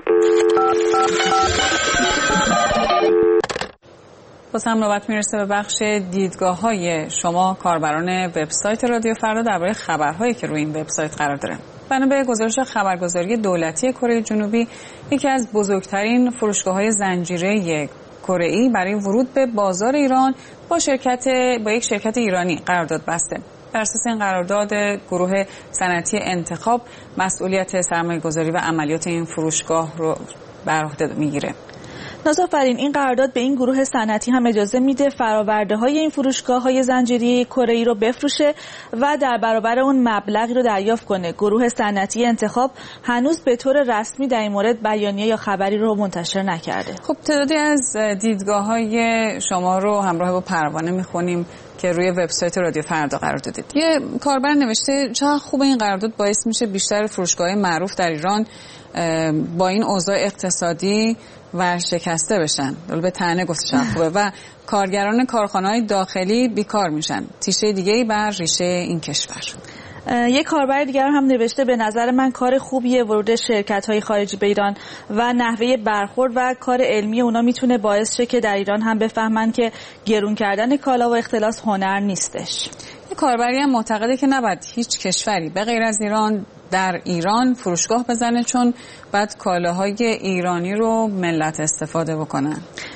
باز هم نوبت میرسه به بخش دیدگاه های شما کاربران وبسایت رادیو فردا درباره خبرهایی که روی این وبسایت قرار داره. بنا به گزارش خبرگزاری دولتی کره جنوبی، یکی از بزرگترین فروشگاه‌های زنجیره کره‌ای برای ورود به بازار ایران با شرکت با یک شرکت ایرانی قرارداد بسته. بر اساس این قرارداد گروه صنعتی انتخاب مسئولیت سرمایه‌گذاری و عملیات این فروشگاه رو بر عهده میگیره. ناظرین، این قرارداد به این گروه صنعتی هم اجازه میده فراورده های این فروشگاه های زنجیره کره‌ای رو بفروشه و در برابر اون مبلغی رو دریافت کنه. گروه صنعتی انتخاب هنوز به طور رسمی در این مورد بیانیه یا خبری رو منتشر نکرده. خب تعدادی از دیدگاه های شما رو همراه با پروانه میخونیم که روی وبسایت رادیو فردا قرار دادید. یه کاربر نوشته چقدر خوبه این قرارداد باعث میشه بیشتر فروشگاه‌های معروف در ایران با این اوضاع اقتصادی و شکسته بشن. به طعنه گفتشم خوبه و کارگران کارخانه‌های داخلی بیکار میشن. تیشه دیگه‌ای بر ریشه این کشور. یک کاربر دیگر هم نوشته به نظر من کار خوبیه ورود شرکت‌های خارجی به ایران و نحوه برخورد و کار علمی اونا میتونه باعث شه که در ایران هم بفهمن که گرون کردن کالا و اختلاس هنر نیستش. یک کاربری هم معتقده که نباید هیچ کشوری به غیر از ایران در ایران فروشگاه بزنه چون بعد کالاهای ایرانی رو ملت استفاده بکنن.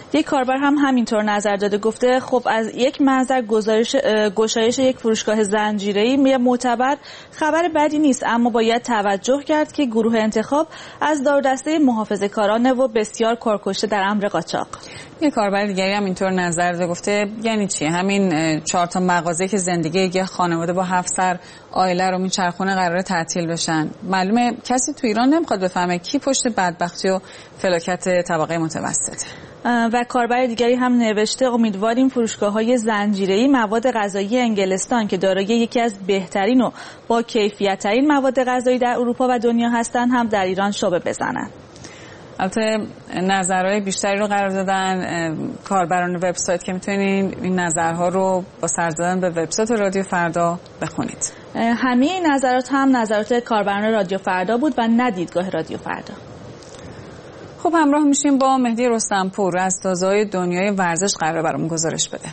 یک کاربر هم همینطور نظر داده، گفته خب از یک محضر گزارش گشایش یک فروشگاه زنجیره‌ای معتبر خبر بدی نیست، اما باید توجه کرد که گروه انتخاب از دار دسته محافظه‌کارانه و بسیار کارکشته در امر قاچاق. یک کاربر دیگری هم اینطور نظر داده، گفته یعنی چی همین چهار تا مغازه که زندگی یک خانواده با هفت سر عائله رو میچرخونه قراره تعطیل بشن؟ معلومه کسی تو ایران نمیخواد بفهمه کی پشت بدبختی و فلاکت طبقه متوسطه. و کاربر دیگری هم نوشته امیدواریم فروشگاه‌های زنجیره‌ای مواد غذایی انگلستان که دارای یکی از بهترین و با کیفیت‌ترین مواد غذایی در اروپا و دنیا هستند هم در ایران شعبه بزنند. البته نظرهای بیشتری رو قرار دادن کاربران وبسایت که میتونین این نظرها رو با سر زدن به وبسایت رادیو فردا بخونید. همه این نظرات هم نظرات کاربران رادیو فردا بود و نه دیدگاه رادیو فردا. خب همراه میشیم با مهدی رستمپور از تازه‌های دنیای ورزش، قراره برامون گزارش بده.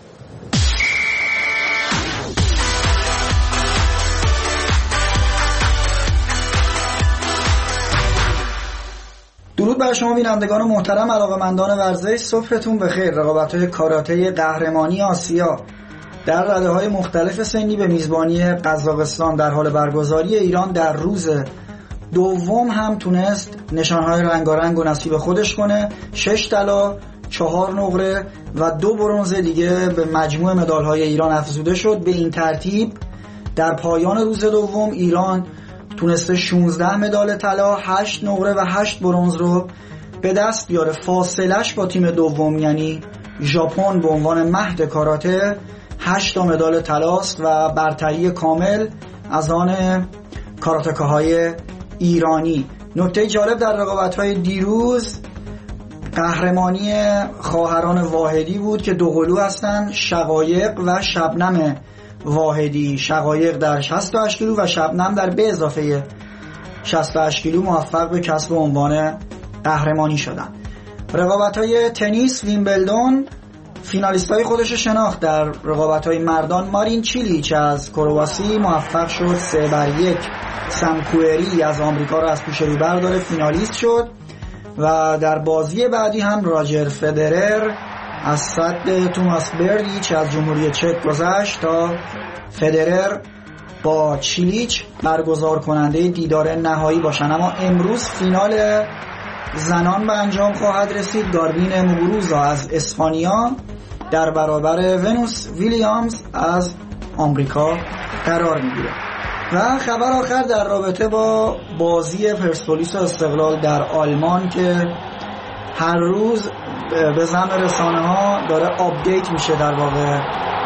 درود بر شما بینندگان محترم، علاقه‌مندان ورزش، صبحتون بخیر. رقابت‌های کاراته قهرمانی آسیا در رده‌های مختلف سنی به میزبانی قزاقستان در حال برگزاری ایران در روز دوم هم تونست نشانهای رنگارنگ و نصیب خودش کنه. شش طلا، چهار نقره و دو برنز دیگه به مجموع مدال‌های ایران افزوده شد. به این ترتیب در پایان روز دوم ایران تونسته شانزده مدال طلا، هشت نقره و هشت برنز رو به دست بیاره. فاصلش با تیم دوم یعنی ژاپن به عنوان مهد کاراته هشت تا مدال طلاست و برتری کامل از آن کاراتکاهای ایرانی. نکته جالب در رقابت‌های دیروز قهرمانی خواهران واحدی بود که دو قلو هستن، شقایق و شبنم واحدی. شقایق در شصت و هشت کیلو و شبنم در به اضافه شصت و هشت کیلو موفق به کسب عنوان قهرمانی شدن. رقابت‌های تنیس ویمبلدون فینالیستای خودش شناخت. در رقابت‌های مردان مارین چیلیچ از کرواسی موفق شد سه بر یک سمکوئری از آمریکا را از پیش رو برداره، فینالیست شد. و در بازی بعدی هم راجر فدرر از صد توماس بردیچ از جمهوری چک گذشت تا فدرر با چیلیچ برگزار کننده دیدار نهایی باشن. اما امروز فینال زنان به انجام خواهد رسید. گاربین موگوروزا از اسپانیا در برابر ونوس ویلیامز از آمریکا قرار میگیره. و خبر آخر در رابطه با بازی پرسپولیس و استقلال در آلمان که هر روز به زعم رسانه ها داره آپدیت میشه، در واقع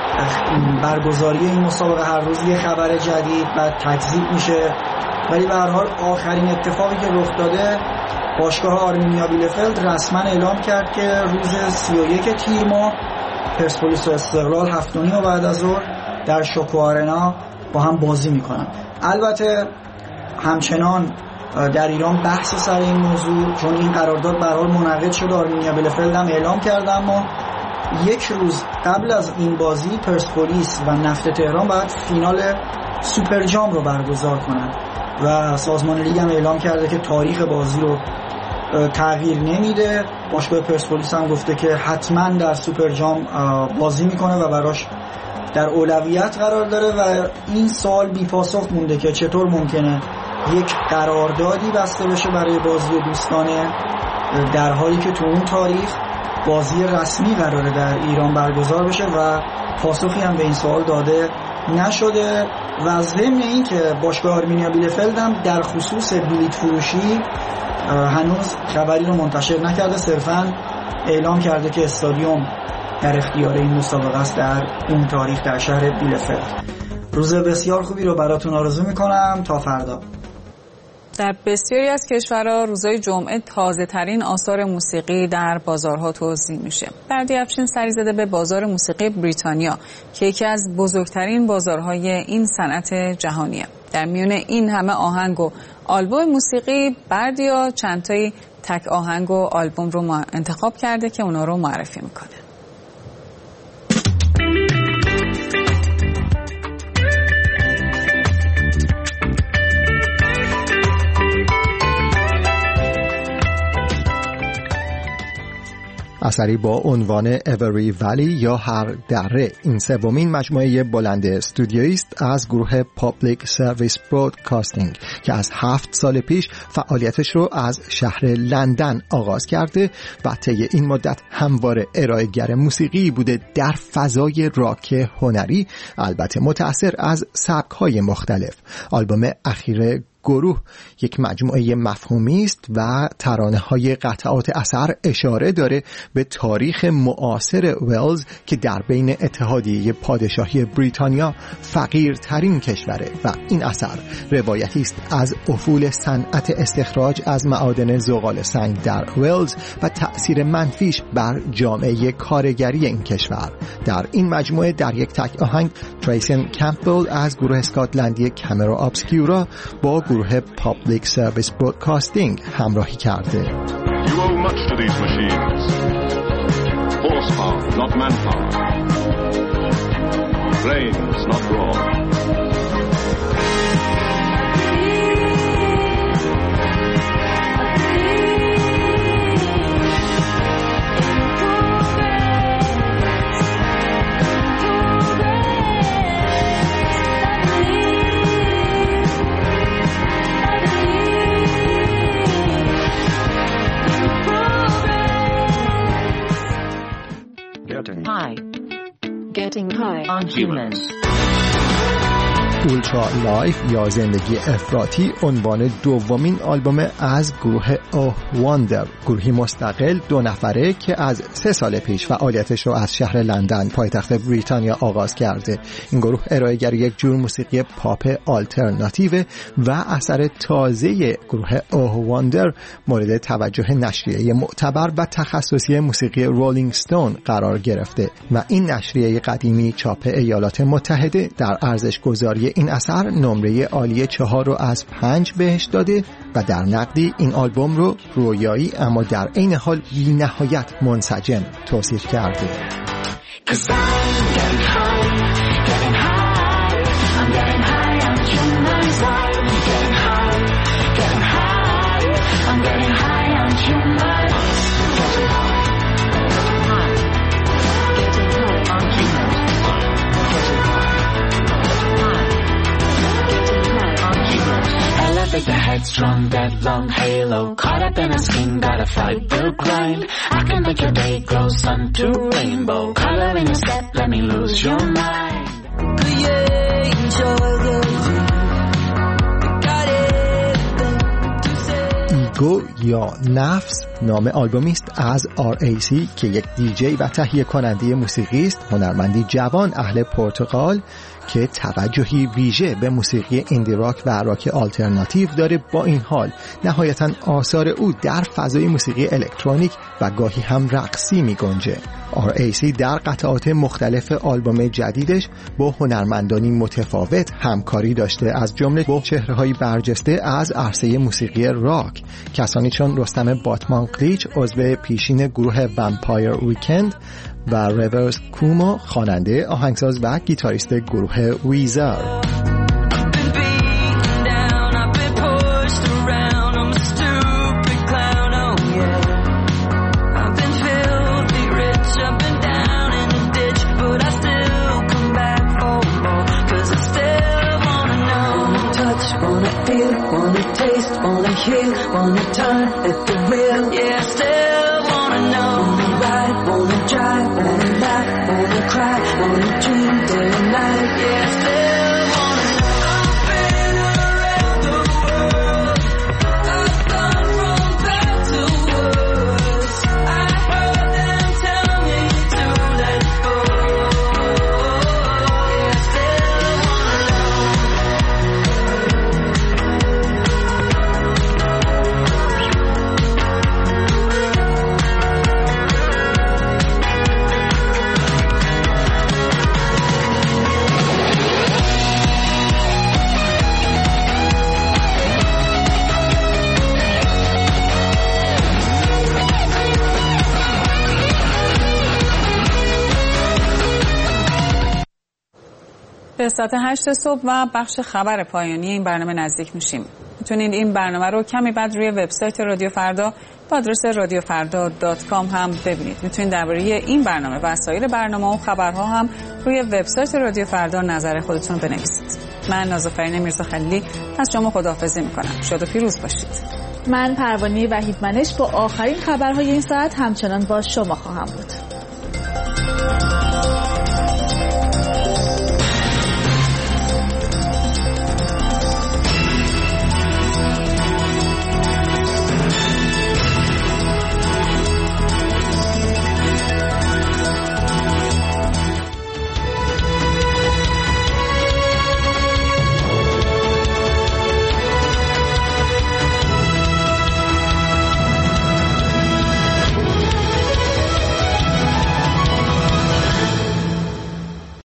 برگزاری این مسابقه هر روز یه خبر جدید و تکذیب میشه، ولی به هر حال آخرین اتفاقی که رخ داده باشگاه آرمینیا بیلفلد رسما اعلام کرد که روز سی و یک تیر ماه پرسپولیس و استقلال هفت و نیم و بعد از ظهر در شوکو آرنا با هم بازی میکنن. البته همچنان در ایران بحث سر این موضوع، چون این قرارداد به هر حال منعقد شد، آرمینیا بیلفلد هم اعلام کرده، اما یک روز قبل از این بازی پرسپولیس و نفت تهران باید فینال سوپر جام رو برگزار کنند و سازمان لیگ هم اعلام کرده که تاریخ بازی رو تغییر نمیده. باشگاه پرسپولیس هم گفته که حتما در سوپر جام بازی میکنه و براش در اولویت قرار داره و این سال بی پاسخ مونده که چطور ممکنه یک قراردادی بسته بشه برای بازی دوستانه در حالی که تو اون تاریخ بازی رسمی قراره در ایران برگزار بشه و پاسخی هم به این سوال داده نشده. و ضمن این که باشگاه آرمینیا بیلفلد هم در خصوص بلیط فروشی هنوز خبری رو منتشر نکرده، صرفاً اعلام کرده که استادیوم در اختیار این مسابقه است در اون تاریخ در شهر بیلفلد. روز بسیار خوبی رو براتون آرزو میکنم. تا فردا. در بسیاری از کشورها روزهای جمعه تازه ترین آثار موسیقی در بازارها توزیع میشه. بردی افشین سری زده به بازار موسیقی بریتانیا که یکی از بزرگترین بازارهای این صنعت جهانیه. در میون این همه آهنگ و آلبوم موسیقی بردیا چند تایی تک آهنگ و آلبوم رو انتخاب کرده که اونا رو معرفی میکنه. اثری با عنوان Every Valley یا هر دره. این سومین مجموعه بلند استودیویی است از گروه Public Service Broadcasting که از هفت سال پیش فعالیتش رو از شهر لندن آغاز کرده و طی این مدت همواره ارائه‌گر موسیقی بوده در فضای راک هنری، البته متأثر از سبک‌های مختلف. آلبوم اخیر گروه یک مجموعه مفهومی است و ترانه‌های قطعات اثر اشاره داره به تاریخ معاصر ولز که در بین اتحادیه پادشاهی بریتانیا فقیرترین کشوره و این اثر روایتی است از افول صنعت استخراج از معادن زغال سنگ در ولز و تأثیر منفیش بر جامعه کارگری این کشور. در این مجموعه در یک تک آهنگ تریسن کمپبل از گروه اسکاتلندی کامرا ابسکیورا با گروه Public Service Broadcasting همراهی کرده. You owe much to these machines. Horsepower, not manpower. Brains, not raw. High. Getting high on humans. اولترا لایف یا زندگی افراطی عنوان دومین آلبوم از گروه اوه واندر، گروهی مستقل دو نفره که از سه سال پیش فعالیتش رو از شهر لندن پایتخت بریتانیا آغاز کرده. این گروه ارائه‌گر یک جور موسیقی پاپ آلترناتیو و اثر تازه گروه اوه واندر مورد توجه نشریه معتبر و تخصصی موسیقی رولینگ ستون قرار گرفته و این نشریه قدیمی چاپ ایالات متحده در ارزش گذاری این اثر نمره عالی چهار رو از پنج بهش داده و در نقدی این آلبوم رو رویایی اما در عین حال بی نهایت منسجم توصیف کرده. The headstrong, dead long halo, caught up in a skin, gotta fight the grind. I can make your day glow, sun to rainbow, color in your step, let me lose your mind. ایگو یا نفس نام آلبومی است از آر ای سی که یک دیجی و تهیه کننده موسیقی است، هنرمندی جوان اهل پرتغال که توجهی ویژه به موسیقی ایندی راک و راک آلترناتیو داره. با این حال نهایتاً آثار او در فضای موسیقی الکترونیک و گاهی هم رقصی می گنجه. آر ای سی در قطعات مختلف آلبوم جدیدش با هنرمندانی متفاوت همکاری داشته، از جمله با چهره‌های برجسته از عرصه موسیقی راک، کسانی چون رستم باتمان قلیچ عضو پیشین گروه ومپایر ویکند و ریورز کومو خواننده، آهنگساز و گیتاریست گروه ویزر. Wanna turn at the wheel, yeah, still wanna know. Wanna ride, wanna drive, wanna laugh, wanna cry, wanna dream day and night, yeah, still wanna know. I've been around the world, I've gone from bad to worse. I heard them tell me to let go, yeah, still wanna know. به ساعت هشت صبح و بخش خبر پایانی این برنامه نزدیک میشیم. میتونید این برنامه رو کمی بعد روی وبسایت رادیو فردا با آدرس رادیو فردا دات کام هم ببینید. میتونید درباره این برنامه و سایر برنامه و خبرها هم روی وبسایت رادیو فردا نظر خودتون بنویسید. من نازافرین میرزا خلیلی از شما خداحافظی میکنم. شاد و پیروز باشید. من پروانه وحیدمنش با آخرین خبرهای این ساعت همچنان با شما خواهم بود.